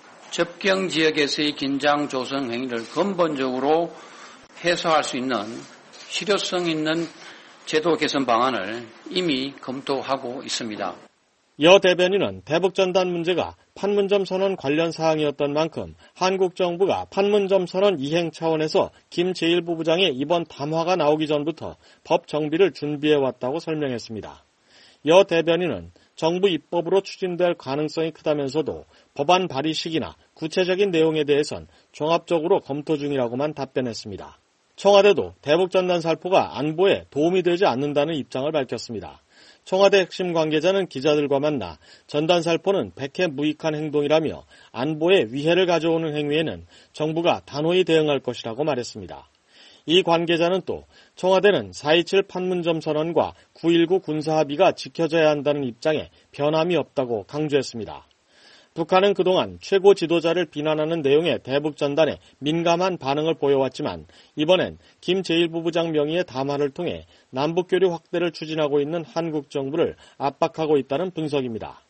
접경지역에서의 긴장 조성 행위를 근본적으로 해소할 수 있는 실효성 있는 제도 개선 방안을 이미 검토하고 있습니다. 여 대변인은 대북전단 문제가 판문점 선언 관련 사항이었던 만큼 한국 정부가 판문점 선언 이행 차원에서 김 제일 부부장의 이번 담화가 나오기 전부터 법 정비를 준비해왔다고 설명했습니다. 여 대변인은 정부 입법으로 추진될 가능성이 크다면서도 법안 발의 시기나 구체적인 내용에 대해선 종합적으로 검토 중이라고만 답변했습니다. 청와대도 대북전단 살포가 안보에 도움이 되지 않는다는 입장을 밝혔습니다. 청와대 핵심 관계자는 기자들과 만나 전단 살포는 백해 무익한 행동이라며 안보에 위해를 가져오는 행위에는 정부가 단호히 대응할 것이라고 말했습니다. 이 관계자는 또 청와대는 사이칠 판문점 선언과 구일구 군사합의가 지켜져야 한다는 입장에 변함이 없다고 강조했습니다. 북한은 그동안 최고 지도자를 비난하는 내용의 대북전단에 민감한 반응을 보여왔지만 이번엔 김 제일 부부장 명의의 담화를 통해 남북교류 확대를 추진하고 있는 한국 정부를 압박하고 있다는 분석입니다.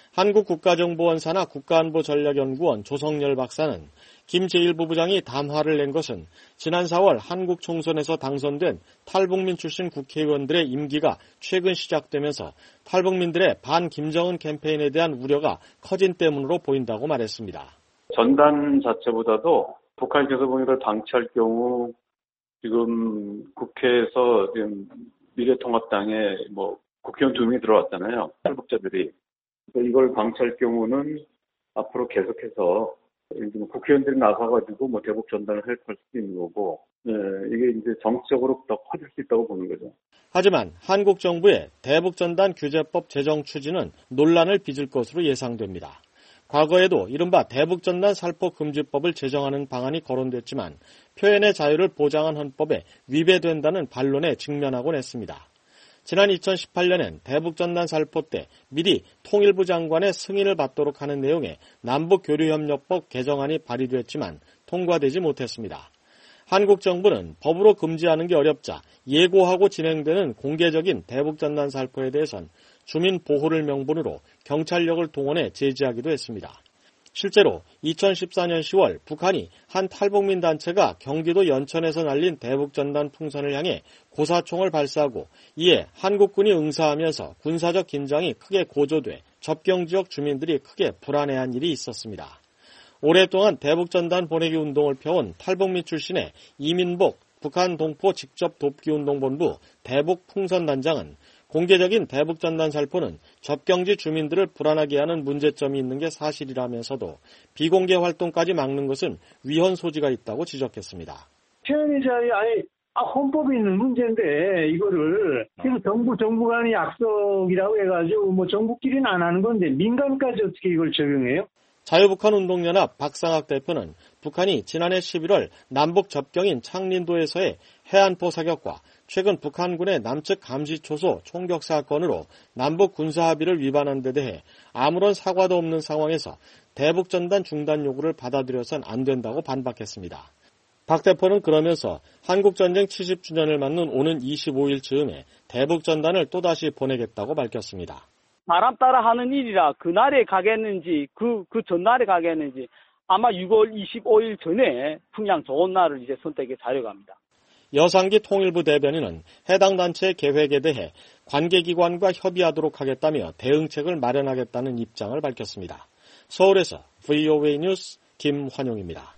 한국국가정보원사나 국가안보전략연구원 조성열 박사는 김 제일 부부장이 담화를 낸 것은 지난 사월 한국 총선에서 당선된 탈북민 출신 국회의원들의 임기가 최근 시작되면서 탈북민들의 반 김정은 캠페인에 대한 우려가 커진 때문으로 보인다고 말했습니다. 전단 자체보다도 북한이 개성공약을 방치할 경우 지금 국회에서 지금 미래통합당에 뭐 국회의원 두 명이 들어왔잖아요. 탈북자들이. 이걸 방치할 경우는 앞으로 계속해서 국회의원들이 나서가지고 뭐 대북 전단을 할 수도 있는 거고, 네, 이게 이제 정치적으로 더 커질 수 있다고 보는 거죠. 하지만 한국 정부의 대북 전단 규제법 제정 추진은 논란을 빚을 것으로 예상됩니다. 과거에도 이른바 대북 전단 살포 금지법을 제정하는 방안이 거론됐지만 표현의 자유를 보장한 헌법에 위배된다는 반론에 직면하곤 했습니다. 지난 이천십팔 년엔 대북전단 살포 때 미리 통일부 장관의 승인을 받도록 하는 내용의 남북교류협력법 개정안이 발의됐지만 통과되지 못했습니다. 한국 정부는 법으로 금지하는 게 어렵자 예고하고 진행되는 공개적인 대북전단 살포에 대해선 주민 보호를 명분으로 경찰력을 동원해 제지하기도 했습니다. 실제로 이천십사 년 시월 북한이 한 탈북민 단체가 경기도 연천에서 날린 대북전단 풍선을 향해 고사총을 발사하고 이에 한국군이 응사하면서 군사적 긴장이 크게 고조돼 접경지역 주민들이 크게 불안해한 일이 있었습니다. 오랫동안 대북전단 보내기 운동을 펴온 탈북민 출신의 이민복 북한 동포 직접 돕기운동본부 대북풍선단장은 공개적인 대북전단 살포는 접경지 주민들을 불안하게 하는 문제점이 있는 게 사실이라면서도 비공개 활동까지 막는 것은 위헌 소지가 있다고 지적했습니다. 표현의 자유, 아니, 아, 헌법에 있는 문제인데, 이거를, 이거 정부, 정부 간의 약속이라고 해가지고, 뭐, 정부끼리는 안 하는 건데, 민간까지 어떻게 이걸 적용해요? 자유북한운동연합 박상학 대표는 북한이 지난해 십일월 남북 접경인 창린도에서의 해안포 사격과 최근 북한군의 남측 감시초소 총격 사건으로 남북 군사합의를 위반한 데 대해 아무런 사과도 없는 상황에서 대북전단 중단 요구를 받아들여선 안 된다고 반박했습니다. 박 대표는 그러면서 한국전쟁 칠십 주년을 맞는 오는 이십오 일 즈음에 대북전단을 또다시 보내겠다고 밝혔습니다. 사람 따라 하는 일이라 그날에 가겠는지 그, 그 전날에 가겠는지 아마 유월 이십오 일 전에 풍양 좋은 날을 이제 선택해 자려고 합니다. 여상기 통일부 대변인은 해당 단체의 계획에 대해 관계기관과 협의하도록 하겠다며 대응책을 마련하겠다는 입장을 밝혔습니다. 서울에서 브이오에이 뉴스 김환용입니다.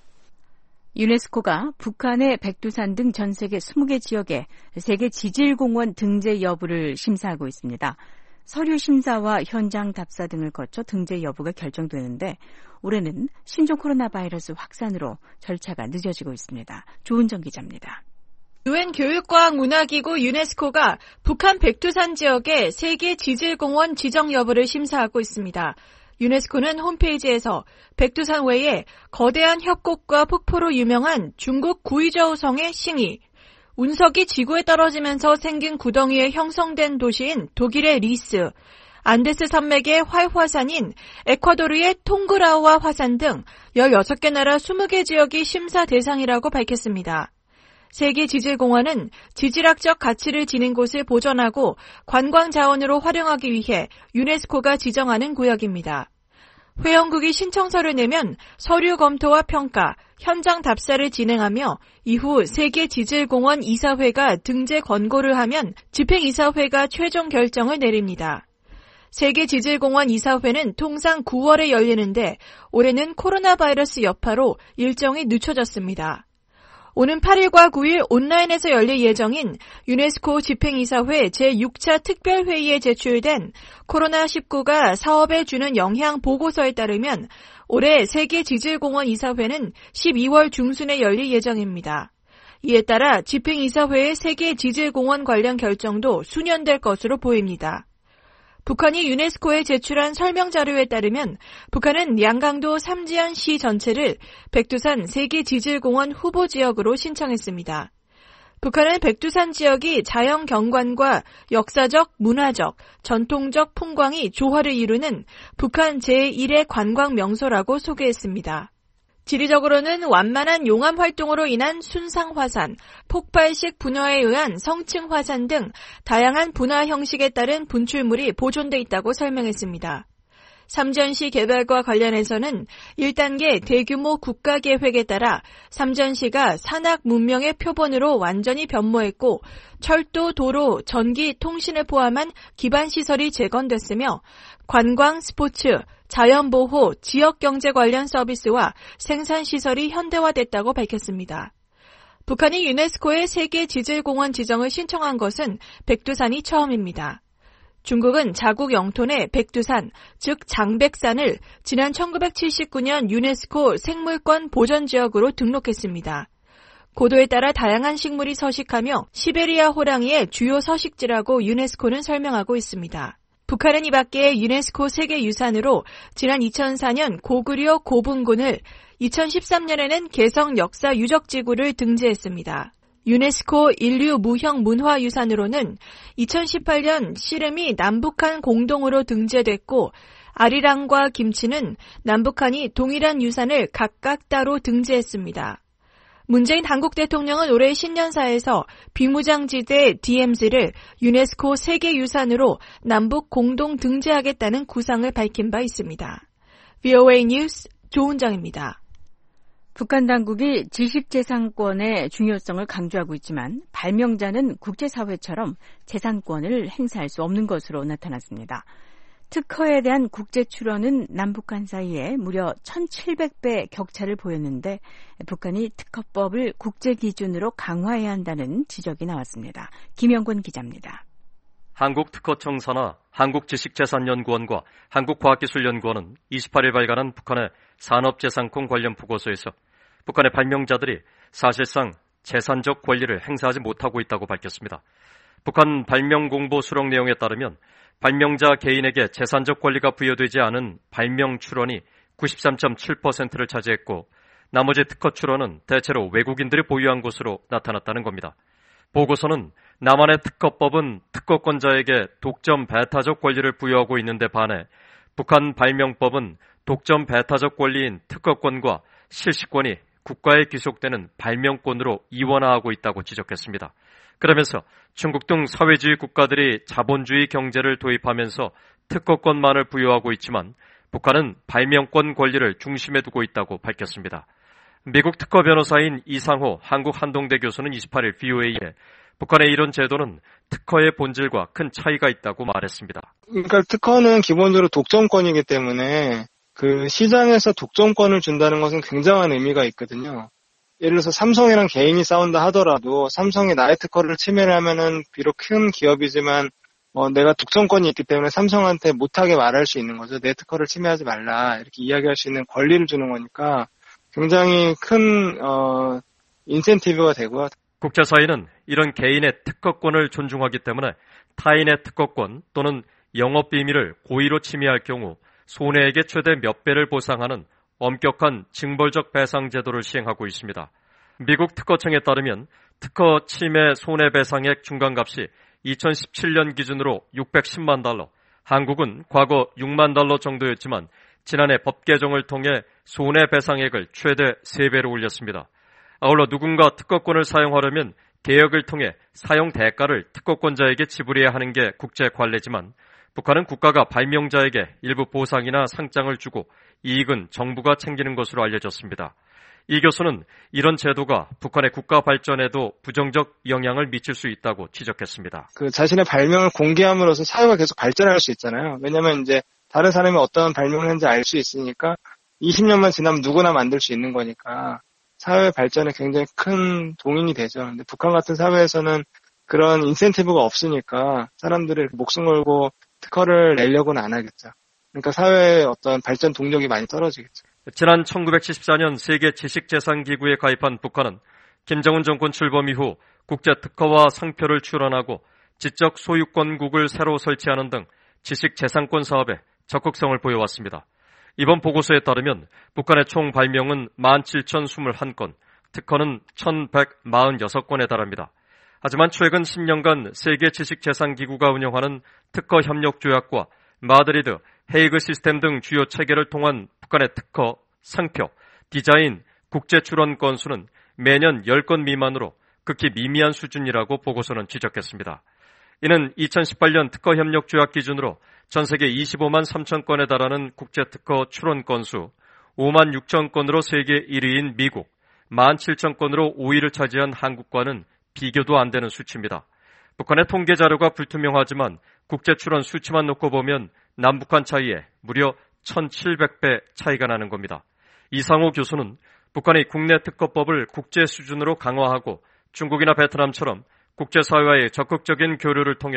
유네스코가 북한의 백두산 등 전 세계 스무 개 지역에 세계 지질공원 등재 여부를 심사하고 있습니다. 서류 심사와 현장 답사 등을 거쳐 등재 여부가 결정되는데 올해는 신종 코로나 바이러스 확산으로 절차가 늦어지고 있습니다. 조은정 기자입니다. 유엔 교육과학문화기구 유네스코가 북한 백두산 지역의 세계 지질공원 지정 여부를 심사하고 있습니다. 유네스코는 홈페이지에서 백두산 외에 거대한 협곡과 폭포로 유명한 중국 구이저우성의 싱이, 운석이 지구에 떨어지면서 생긴 구덩이에 형성된 도시인 독일의 리스, 안데스 산맥의 활화산인 에콰도르의 통그라우아 화산 등 열여섯 개 나라 스무 개 지역이 심사 대상이라고 밝혔습니다. 세계 지질공원은 지질학적 가치를 지닌 곳을 보존하고 관광 자원으로 활용하기 위해 유네스코가 지정하는 구역입니다. 회원국이 신청서를 내면 서류 검토와 평가, 현장 답사를 진행하며 이후 세계지질공원 이사회가 등재 권고를 하면 집행이사회가 최종 결정을 내립니다. 세계지질공원 이사회는 통상 구월에 열리는데 올해는 코로나 바이러스 여파로 일정이 늦춰졌습니다. 오는 팔일과 구일 온라인에서 열릴 예정인 유네스코 집행이사회 제육 차 특별회의에 제출된 코로나 십구가 사업에 주는 영향 보고서에 따르면 올해 세계지질공원 이사회는 십이월 중순에 열릴 예정입니다. 이에 따라 집행이사회의 세계지질공원 관련 결정도 수년될 것으로 보입니다. 북한이 유네스코에 제출한 설명 자료에 따르면 북한은 양강도 삼지연시 전체를 백두산 세계지질공원 후보 지역으로 신청했습니다. 북한은 백두산 지역이 자연 경관과 역사적, 문화적, 전통적 풍광이 조화를 이루는 북한 제일의 관광 명소라고 소개했습니다. 지리적으로는 완만한 용암 활동으로 인한 순상 화산, 폭발식 분화에 의한 성층 화산 등 다양한 분화 형식에 따른 분출물이 보존돼 있다고 설명했습니다. 삼전시 개발과 관련해서는 일 단계 대규모 국가계획에 따라 삼전시가 산악 문명의 표본으로 완전히 변모했고 철도, 도로, 전기, 통신을 포함한 기반시설이 재건됐으며 관광, 스포츠, 자연보호, 지역경제 관련 서비스와 생산시설이 현대화됐다고 밝혔습니다. 북한이 유네스코의 세계지질공원 지정을 신청한 것은 백두산이 처음입니다. 중국은 자국 영토 내 백두산, 즉 장백산을 지난 천구백칠십구 년 유네스코 생물권 보전지역으로 등록했습니다. 고도에 따라 다양한 식물이 서식하며 시베리아 호랑이의 주요 서식지라고 유네스코는 설명하고 있습니다. 북한은 이 밖에 유네스코 세계유산으로 지난 이천사 년 고구려 고분군을, 이천십삼 년에는 개성 역사 유적지구를 등재했습니다. 유네스코 인류 무형 문화유산으로는 이천십팔 년 씨름이 남북한 공동으로 등재됐고, 아리랑과 김치는 남북한이 동일한 유산을 각각 따로 등재했습니다. 문재인 한국 대통령은 올해 신년사에서 비무장지대 디엠지를 유네스코 세계유산으로 남북 공동 등재하겠다는 구상을 밝힌 바 있습니다. 브이오에이 뉴스 조은정입니다. 북한 당국이 지식재산권의 중요성을 강조하고 있지만 발명자는 국제사회처럼 재산권을 행사할 수 없는 것으로 나타났습니다. 특허에 대한 국제 출원은 남북한 사이에 무려 천칠백 배 격차를 보였는데 북한이 특허법을 국제 기준으로 강화해야 한다는 지적이 나왔습니다. 김영권 기자입니다. 한국특허청 산하 한국지식재산연구원과 한국과학기술연구원은 이십팔 일 발간한 북한의 산업재산권 관련 보고서에서 북한의 발명자들이 사실상 재산적 권리를 행사하지 못하고 있다고 밝혔습니다. 북한 발명공보 수록 내용에 따르면 발명자 개인에게 재산적 권리가 부여되지 않은 발명 출원이 구십삼 점 칠 퍼센트를 차지했고 나머지 특허 출원은 대체로 외국인들이 보유한 것으로 나타났다는 겁니다. 보고서는 남한의 특허법은 특허권자에게 독점 배타적 권리를 부여하고 있는데 반해 북한 발명법은 독점 배타적 권리인 특허권과 실시권이 국가에 귀속되는 발명권으로 이원화하고 있다고 지적했습니다. 그러면서 중국 등 사회주의 국가들이 자본주의 경제를 도입하면서 특허권만을 부여하고 있지만 북한은 발명권 권리를 중심에 두고 있다고 밝혔습니다. 미국 특허 변호사인 이상호 한국한동대 교수는 이십팔 일 브이오에이에 북한의 이런 제도는 특허의 본질과 큰 차이가 있다고 말했습니다. 그러니까 특허는 기본적으로 독점권이기 때문에 그 시장에서 독점권을 준다는 것은 굉장한 의미가 있거든요. 예를 들어서 삼성이랑 개인이 싸운다 하더라도 삼성이 나의 특허를 침해를 하면은 비록 큰 기업이지만 어, 내가 독점권이 있기 때문에 삼성한테 못하게 말할 수 있는 거죠. 내 특허를 침해하지 말라 이렇게 이야기할 수 있는 권리를 주는 거니까 굉장히 큰 어, 인센티브가 되고요. 국제사회는 이런 개인의 특허권을 존중하기 때문에 타인의 특허권 또는 영업비밀을 고의로 침해할 경우 손해액의 최대 몇 배를 보상하는 엄격한 징벌적 배상 제도를 시행하고 있습니다. 미국 특허청에 따르면 특허 침해 손해배상액 중간값이 이천십칠 년 기준으로 육백십만 달러, 한국은 과거 육만 달러 정도였지만 지난해 법 개정을 통해 손해배상액을 최대 세 배로 올렸습니다. 아울러 누군가 특허권을 사용하려면 개혁을 통해 사용 대가를 특허권자에게 지불해야 하는 게 국제 관례지만 북한은 국가가 발명자에게 일부 보상이나 상장을 주고 이익은 정부가 챙기는 것으로 알려졌습니다. 이 교수는 이런 제도가 북한의 국가 발전에도 부정적 영향을 미칠 수 있다고 지적했습니다. 그 자신의 발명을 공개함으로써 사회가 계속 발전할 수 있잖아요. 왜냐하면 이제 다른 사람이 어떤 발명을 했는지 알 수 있으니까 이십 년만 지나면 누구나 만들 수 있는 거니까 사회 발전에 굉장히 큰 동인이 되죠. 근데 북한 같은 사회에서는 그런 인센티브가 없으니까 사람들이 목숨 걸고 특허를 내려고는 안 하겠죠. 그러니까 사회의 어떤 발전 동력이 많이 떨어지겠죠. 지난 천구백칠십사 년 세계 지식재산기구에 가입한 북한은 김정은 정권 출범 이후 국제특허와 상표를 출원하고 지적 소유권국을 새로 설치하는 등 지식재산권 사업에 적극성을 보여왔습니다. 이번 보고서에 따르면 북한의 총 발명은 만 칠천이십일 건, 특허는 천백사십육 건에 달합니다. 하지만 최근 십 년간 세계 지식재산기구가 운영하는 특허협력조약과 마드리드, 헤이그 시스템 등 주요 체계를 통한 북한의 특허, 상표, 디자인, 국제출원 건수는 매년 십 건 미만으로 극히 미미한 수준이라고 보고서는 지적했습니다. 이는 이천십팔 년 특허협력조약 기준으로 전 세계 이십오만 삼천 건에 달하는 국제특허 출원 건수, 오만 육천 건으로 세계 일 위인 미국, 만 칠천 건으로 오 위를 차지한 한국과는 비교도 안 되는 수치입니다. 북한의 통계 자료가 불투명하지만 국제 출원 수치만 놓고 보면 남북한 차이에 무려 천칠백 배 차이가 나는 겁니다. 이상호 교수는 북한이 국내 특허법을 국제 수준으로 강화하고 중국이나 베트남처럼 국제사회와의 적극적인 교류를 통해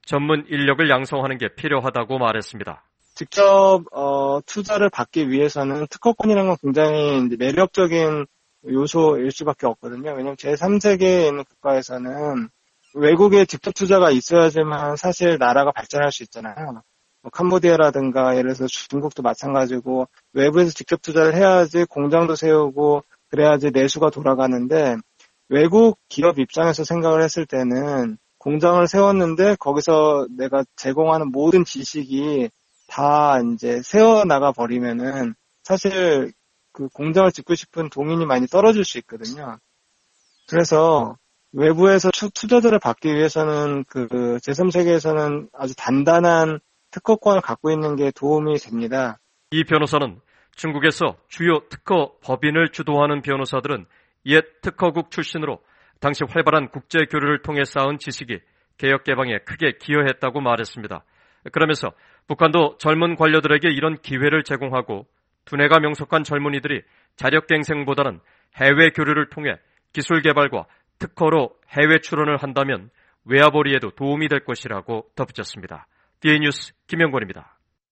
전문 인력을 양성하는 게 필요하다고 말했습니다. 직접 어, 투자를 받기 위해서는 특허권이라는 건 굉장히 이제 매력적인 요소일 수밖에 없거든요. 왜냐하면 제삼 세계에 있는 국가에서는 외국에 직접 투자가 있어야지만 사실 나라가 발전할 수 있잖아요. 뭐 캄보디아라든가 예를 들어서 중국도 마찬가지고 외부에서 직접 투자를 해야지 공장도 세우고 그래야지 내수가 돌아가는데 외국 기업 입장에서 생각을 했을 때는 공장을 세웠는데 거기서 내가 제공하는 모든 지식이 다 이제 세워나가 버리면은 사실 그 공장을 짓고 싶은 동인이 많이 떨어질 수 있거든요. 그래서 외부에서 투자들을 받기 위해서는 그 제삼 세계에서는 아주 단단한 특허권을 갖고 있는 게 도움이 됩니다. 이 변호사는 중국에서 주요 특허 법인을 주도하는 변호사들은 옛 특허국 출신으로 당시 활발한 국제 교류를 통해 쌓은 지식이 개혁 개방에 크게 기여했다고 말했습니다. 그러면서 북한도 젊은 관료들에게 이런 기회를 제공하고 두뇌가 명석한 젊은이들이 자력갱생보다는 해외 교류를 통해 기술 개발과 특허로 해외 출원을 한다면 외화벌이에도 도움이 될 것이라고 덧붙였습니다. 디에이 뉴스 김영권입니다.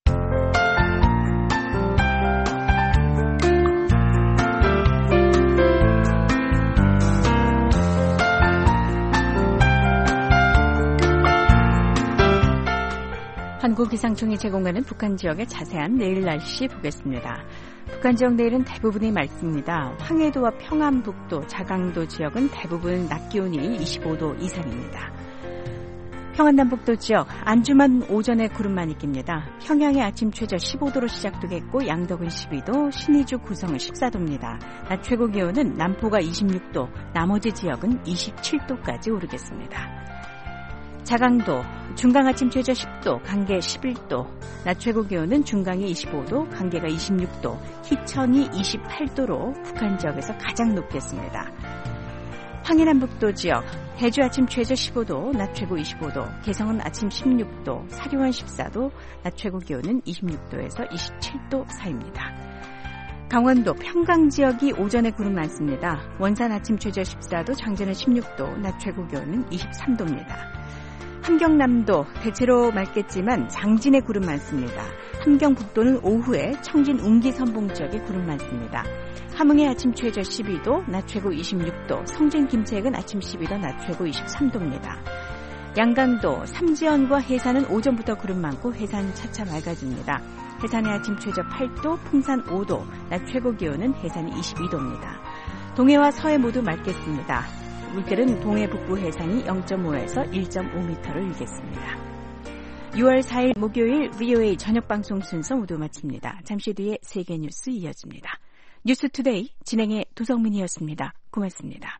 한국기상청이 제공하는 북한 지역의 자세한 내일 날씨 보겠습니다. 북한 지역 내일은 대부분이 맑습니다. 황해도와 평안북도, 자강도 지역은 대부분 낮 기온이 이십오 도 이상입니다. 평안남북도 지역, 안주만 오전에 구름만 낍니다. 평양의 아침 최저 십오 도로 시작되겠고 양덕은 십이 도, 신의주 구성은 십사 도입니다. 낮 최고 기온은 남포가 이십육 도, 나머지 지역은 이십칠 도까지 오르겠습니다. 자강도, 중강 아침 최저 십 도, 강계 십일 도, 낮 최고 기온은 중강이 이십오 도, 강계가 이십육 도, 희천이 이십팔 도로 북한 지역에서 가장 높겠습니다. 황해남북도 지역, 해주 아침 최저 십오 도, 낮 최고 이십오 도, 개성은 아침 십육 도, 사료원 십사 도, 낮 최고 기온은 이십육 도에서 이십칠 도 사이입니다. 강원도 평강 지역이 오전에 구름 많습니다. 원산 아침 최저 십사 도, 장전은 십육 도, 낮 최고 기온은 이십삼 도입니다. 함경남도 대체로 맑겠지만 장진에 구름 많습니다. 함경북도는 오후에 청진 웅기 선봉 지역에 구름 많습니다. 함흥의 아침 최저 십이 도, 낮 최고 이십육 도, 성진 김책은 아침 십이 도, 낮 최고 이십삼 도입니다. 양강도 삼지연과 해산은 오전부터 구름 많고 해산 차차 맑아집니다. 해산의 아침 최저 팔 도, 풍산 오 도, 낮 최고 기온은 해산이 이십이 도입니다. 동해와 서해 모두 맑겠습니다. 물결은 동해 북부 해상이 영 점 오에서 일 점 오 미터를 일겠습니다. 유월 사일 목요일 브이오에이 저녁 방송 순서 모두 마칩니다. 잠시 뒤에 세계 뉴스 이어집니다. 뉴스투데이 진행의 도성민이었습니다. 고맙습니다.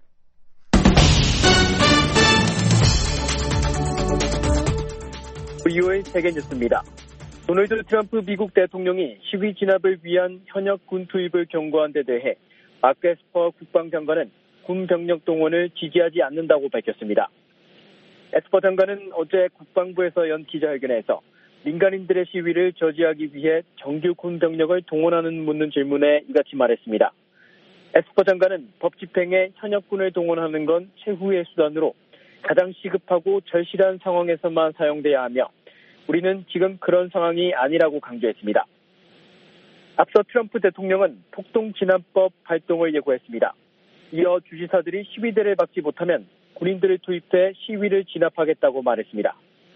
브이오에이 세계 뉴스입니다. 도널드 트럼프 미국 대통령이 시위 진압을 위한 현역 군 투입을 경고한 데 대해 마크 에스퍼 국방장관은 군 병력 동원을 지지하지 않는다고 밝혔습니다. 에스퍼 장관은 어제 국방부에서 연 기자회견에서 민간인들의 시위를 저지하기 위해 정규 군 병력을 동원하는 묻는 질문에 이같이 말했습니다. 에스퍼 장관은 법 집행에 현역군을 동원하는 건 최후의 수단으로 가장 시급하고 절실한 상황에서만 사용돼야 하며 우리는 지금 그런 상황이 아니라고 강조했습니다. 앞서 트럼프 대통령은 폭동진압법 발동을 예고했습니다. 이어 주지사들이 시위대를 막지 못하면 군인들을 투입해 시위를 진압하겠다고 말했습니다.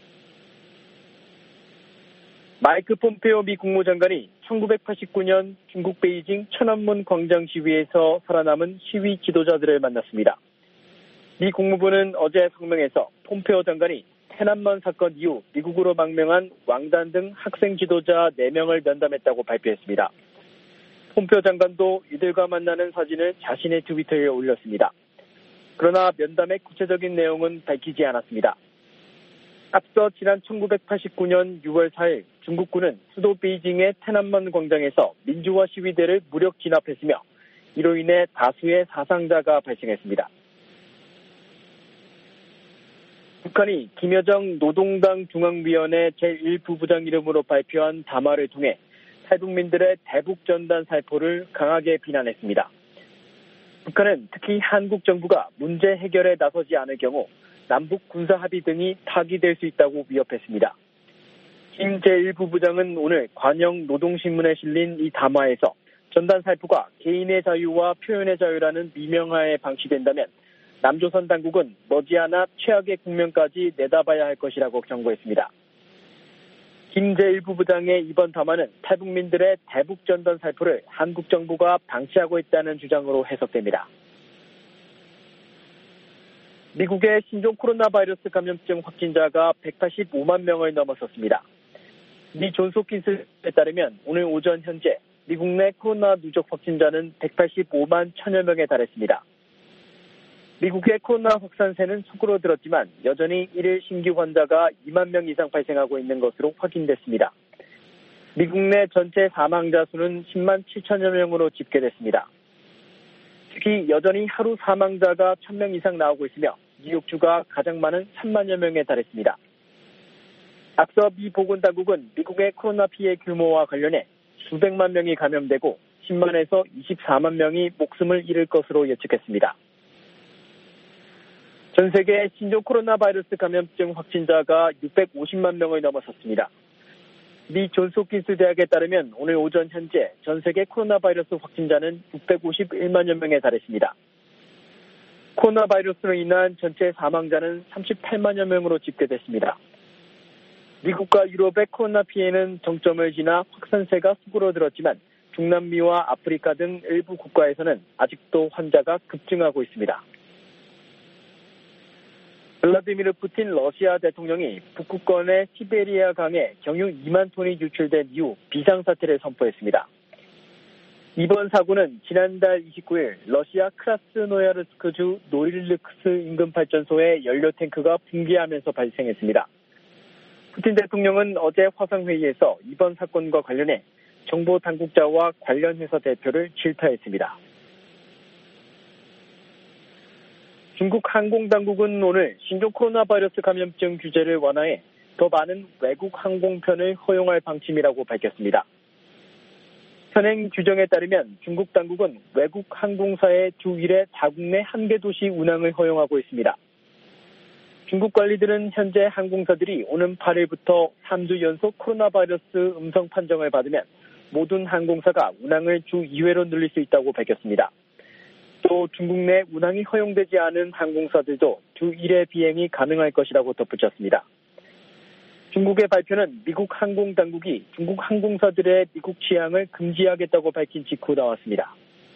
마이크 폼페오 미 국무장관이 천구백팔십구 년 중국 베이징 천안문 광장 시위에서 살아남은 시위 지도자들을 만났습니다. 미 국무부는 어제 성명에서 폼페오 장관이天安문 사건 이후 미국으로 망명한 왕단 등 학생 지도자 네 명을 면담했다고 발표했습니다. 폼페오 장관도 이들과 만나는 사진을 자신의 트위터에 올렸습니다. 그러나 면담의 구체적인 내용은 밝히지 않았습니다. 앞서 지난 천구백팔십구 년 유월 사일 중국군은 수도 베이징의天安문 광장에서 민주화 시위대를 무력 진압했으며 이로 인해 다수의 사상자가 발생했습니다. 북한이 김여정 노동당 중앙위원회 제일 부부장 이름으로 발표한 담화를 통해 탈북민들의 대북전단 살포를 강하게 비난했습니다. 북한은 특히 한국 정부가 문제 해결에 나서지 않을 경우 남북 군사 합의 등이 파기될 수 있다고 위협했습니다. 김 제일 부부장은 오늘 관영 노동신문에 실린 이 담화에서 전단 살포가 개인의 자유와 표현의 자유라는 미명하에 방치된다면 남조선 당국은 머지않아 최악의 국면까지 내다봐야 할 것이라고 경고했습니다. 김 제일 부부장의 이번 담화는 탈북민들의 대북 전단 살포를 한국 정부가 방치하고 있다는 주장으로 해석됩니다. 미국의 신종 코로나 바이러스 감염증 확진자가 백팔십오만 명을 넘어섰습니다. 미 존스홉킨스에 따르면 오늘 오전 현재 미국 내 코로나 누적 확진자는 백팔십오만 천여 명에 달했습니다. 미국의 코로나 확산세는 수그러들었지만 여전히 일일 신규 환자가 이만 명 이상 발생하고 있는 것으로 확인됐습니다. 미국 내 전체 사망자 수는 십만 칠천여 명으로 집계됐습니다. 특히 여전히 하루 사망자가 천 명 이상 나오고 있으며 뉴욕주가 가장 많은 삼만여 명에 달했습니다. 앞서 미 보건당국은 미국의 코로나 피해 규모와 관련해 수백만 명이 감염되고 십만에서 이십사만 명이 목숨을 잃을 것으로 예측했습니다. 전 세계 신종 코로나 바이러스 감염증 확진자가 육백오십만 명을 넘어섰습니다. 미 존스홉킨스 대학에 따르면 오늘 오전 현재 전 세계 코로나 바이러스 확진자는 육백오십일만여 명에 달했습니다. 코로나 바이러스로 인한 전체 사망자는 삼십팔만여 명으로 집계됐습니다. 미국과 유럽의 코로나 피해는 정점을 지나 확산세가 수그러들었지만 중남미와 아프리카 등 일부 국가에서는 아직도 환자가 급증하고 있습니다. 블라디미르 푸틴 러시아 대통령이 북극권의 시베리아 강에 경유 이만 톤이 유출된 이후 비상사태를 선포했습니다. 이번 사고는 지난달 이십구일 러시아 크라스노야르스크주 노릴르크스 인근 발전소의 연료 탱크가 붕괴하면서 발생했습니다. 푸틴 대통령은 어제 화상회의에서 이번 사건과 관련해 정보 당국자와 관련 회사 대표를 질타했습니다. 중국 항공당국은 오늘 신종 코로나 바이러스 감염증 규제를 완화해 더 많은 외국 항공편을 허용할 방침이라고 밝혔습니다. 현행 규정에 따르면 중국 당국은 외국 항공사의 주 일 회 자국 내 한 개 도시 운항을 허용하고 있습니다. 중국 관리들은 현재 항공사들이 오는 팔일부터 삼 주 연속 코로나 바이러스 음성 판정을 받으면 모든 항공사가 운항을 주 이 회로 늘릴 수 있다고 밝혔습니다. 또 중국 내 운항이 허용되지 않은 항공사들도 주 일 회 비행이 가능할 것이라고 덧붙였습니다. 중국의 발표는 미국 항공당국이 중국 항공사들의 미국 취항을 금지하겠다고 밝힌 직후 나왔습니다.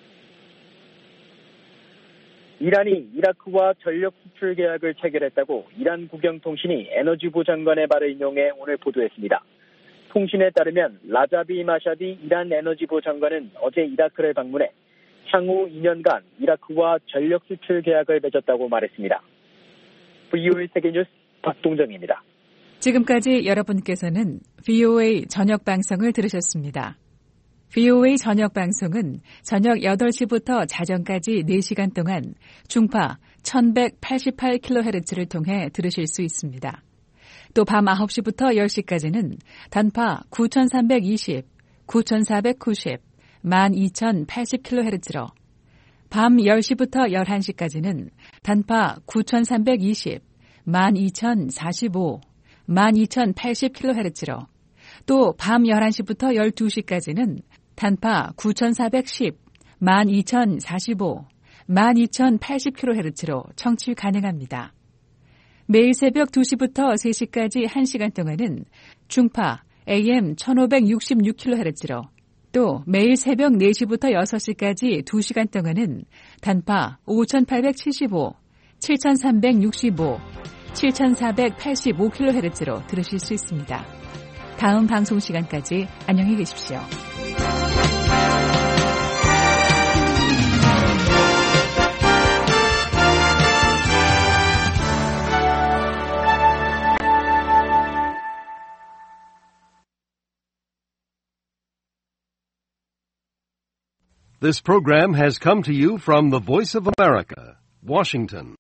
이란이 이라크와 전력 수출 계약을 체결했다고 이란 국영통신이 에너지부 장관의 말을 인용해 오늘 보도했습니다. 통신에 따르면 라자비 마샤디 이란 에너지부 장관은 어제 이라크를 방문해 향후 이 년간 이라크와 전력 수출 계약을 맺었다고 말했습니다. 브이오에이 세계뉴스 박동정입니다. 지금까지 여러분께서는 브이오에이 저녁 방송을 들으셨습니다. 브이오에이 저녁 방송은 저녁 여덟 시부터 자정까지 네 시간 동안 중파 천백팔십팔 킬로헤르츠를 통해 들으실 수 있습니다. 또 밤 아홉 시부터 열 시까지는 단파 구천삼백이십, 구천사백구십, 만 이천팔십 킬로헤르츠로 밤 열 시부터 열한 시까지는 단파 구천삼백이십, 만 이천사십오, 만 이천팔십 킬로헤르츠로 또 밤 열한 시부터 열두 시까지는 단파 구천사백십, 만 이천사십오, 만 이천팔십 킬로헤르츠로 청취 가능합니다. 매일 새벽 두 시부터 세 시까지 한 시간 동안은 중파 에이엠 천오백육십육 킬로헤르츠로 또 매일 새벽 네 시부터 여섯 시까지 두 시간 동안은 단파 오천팔백칠십오, 칠천삼백육십오, 칠천사백팔십오 킬로헤르츠로 들으실 수 있습니다. 다음 방송 시간까지 안녕히 계십시오. This program has come to you from the Voice of America, Washington.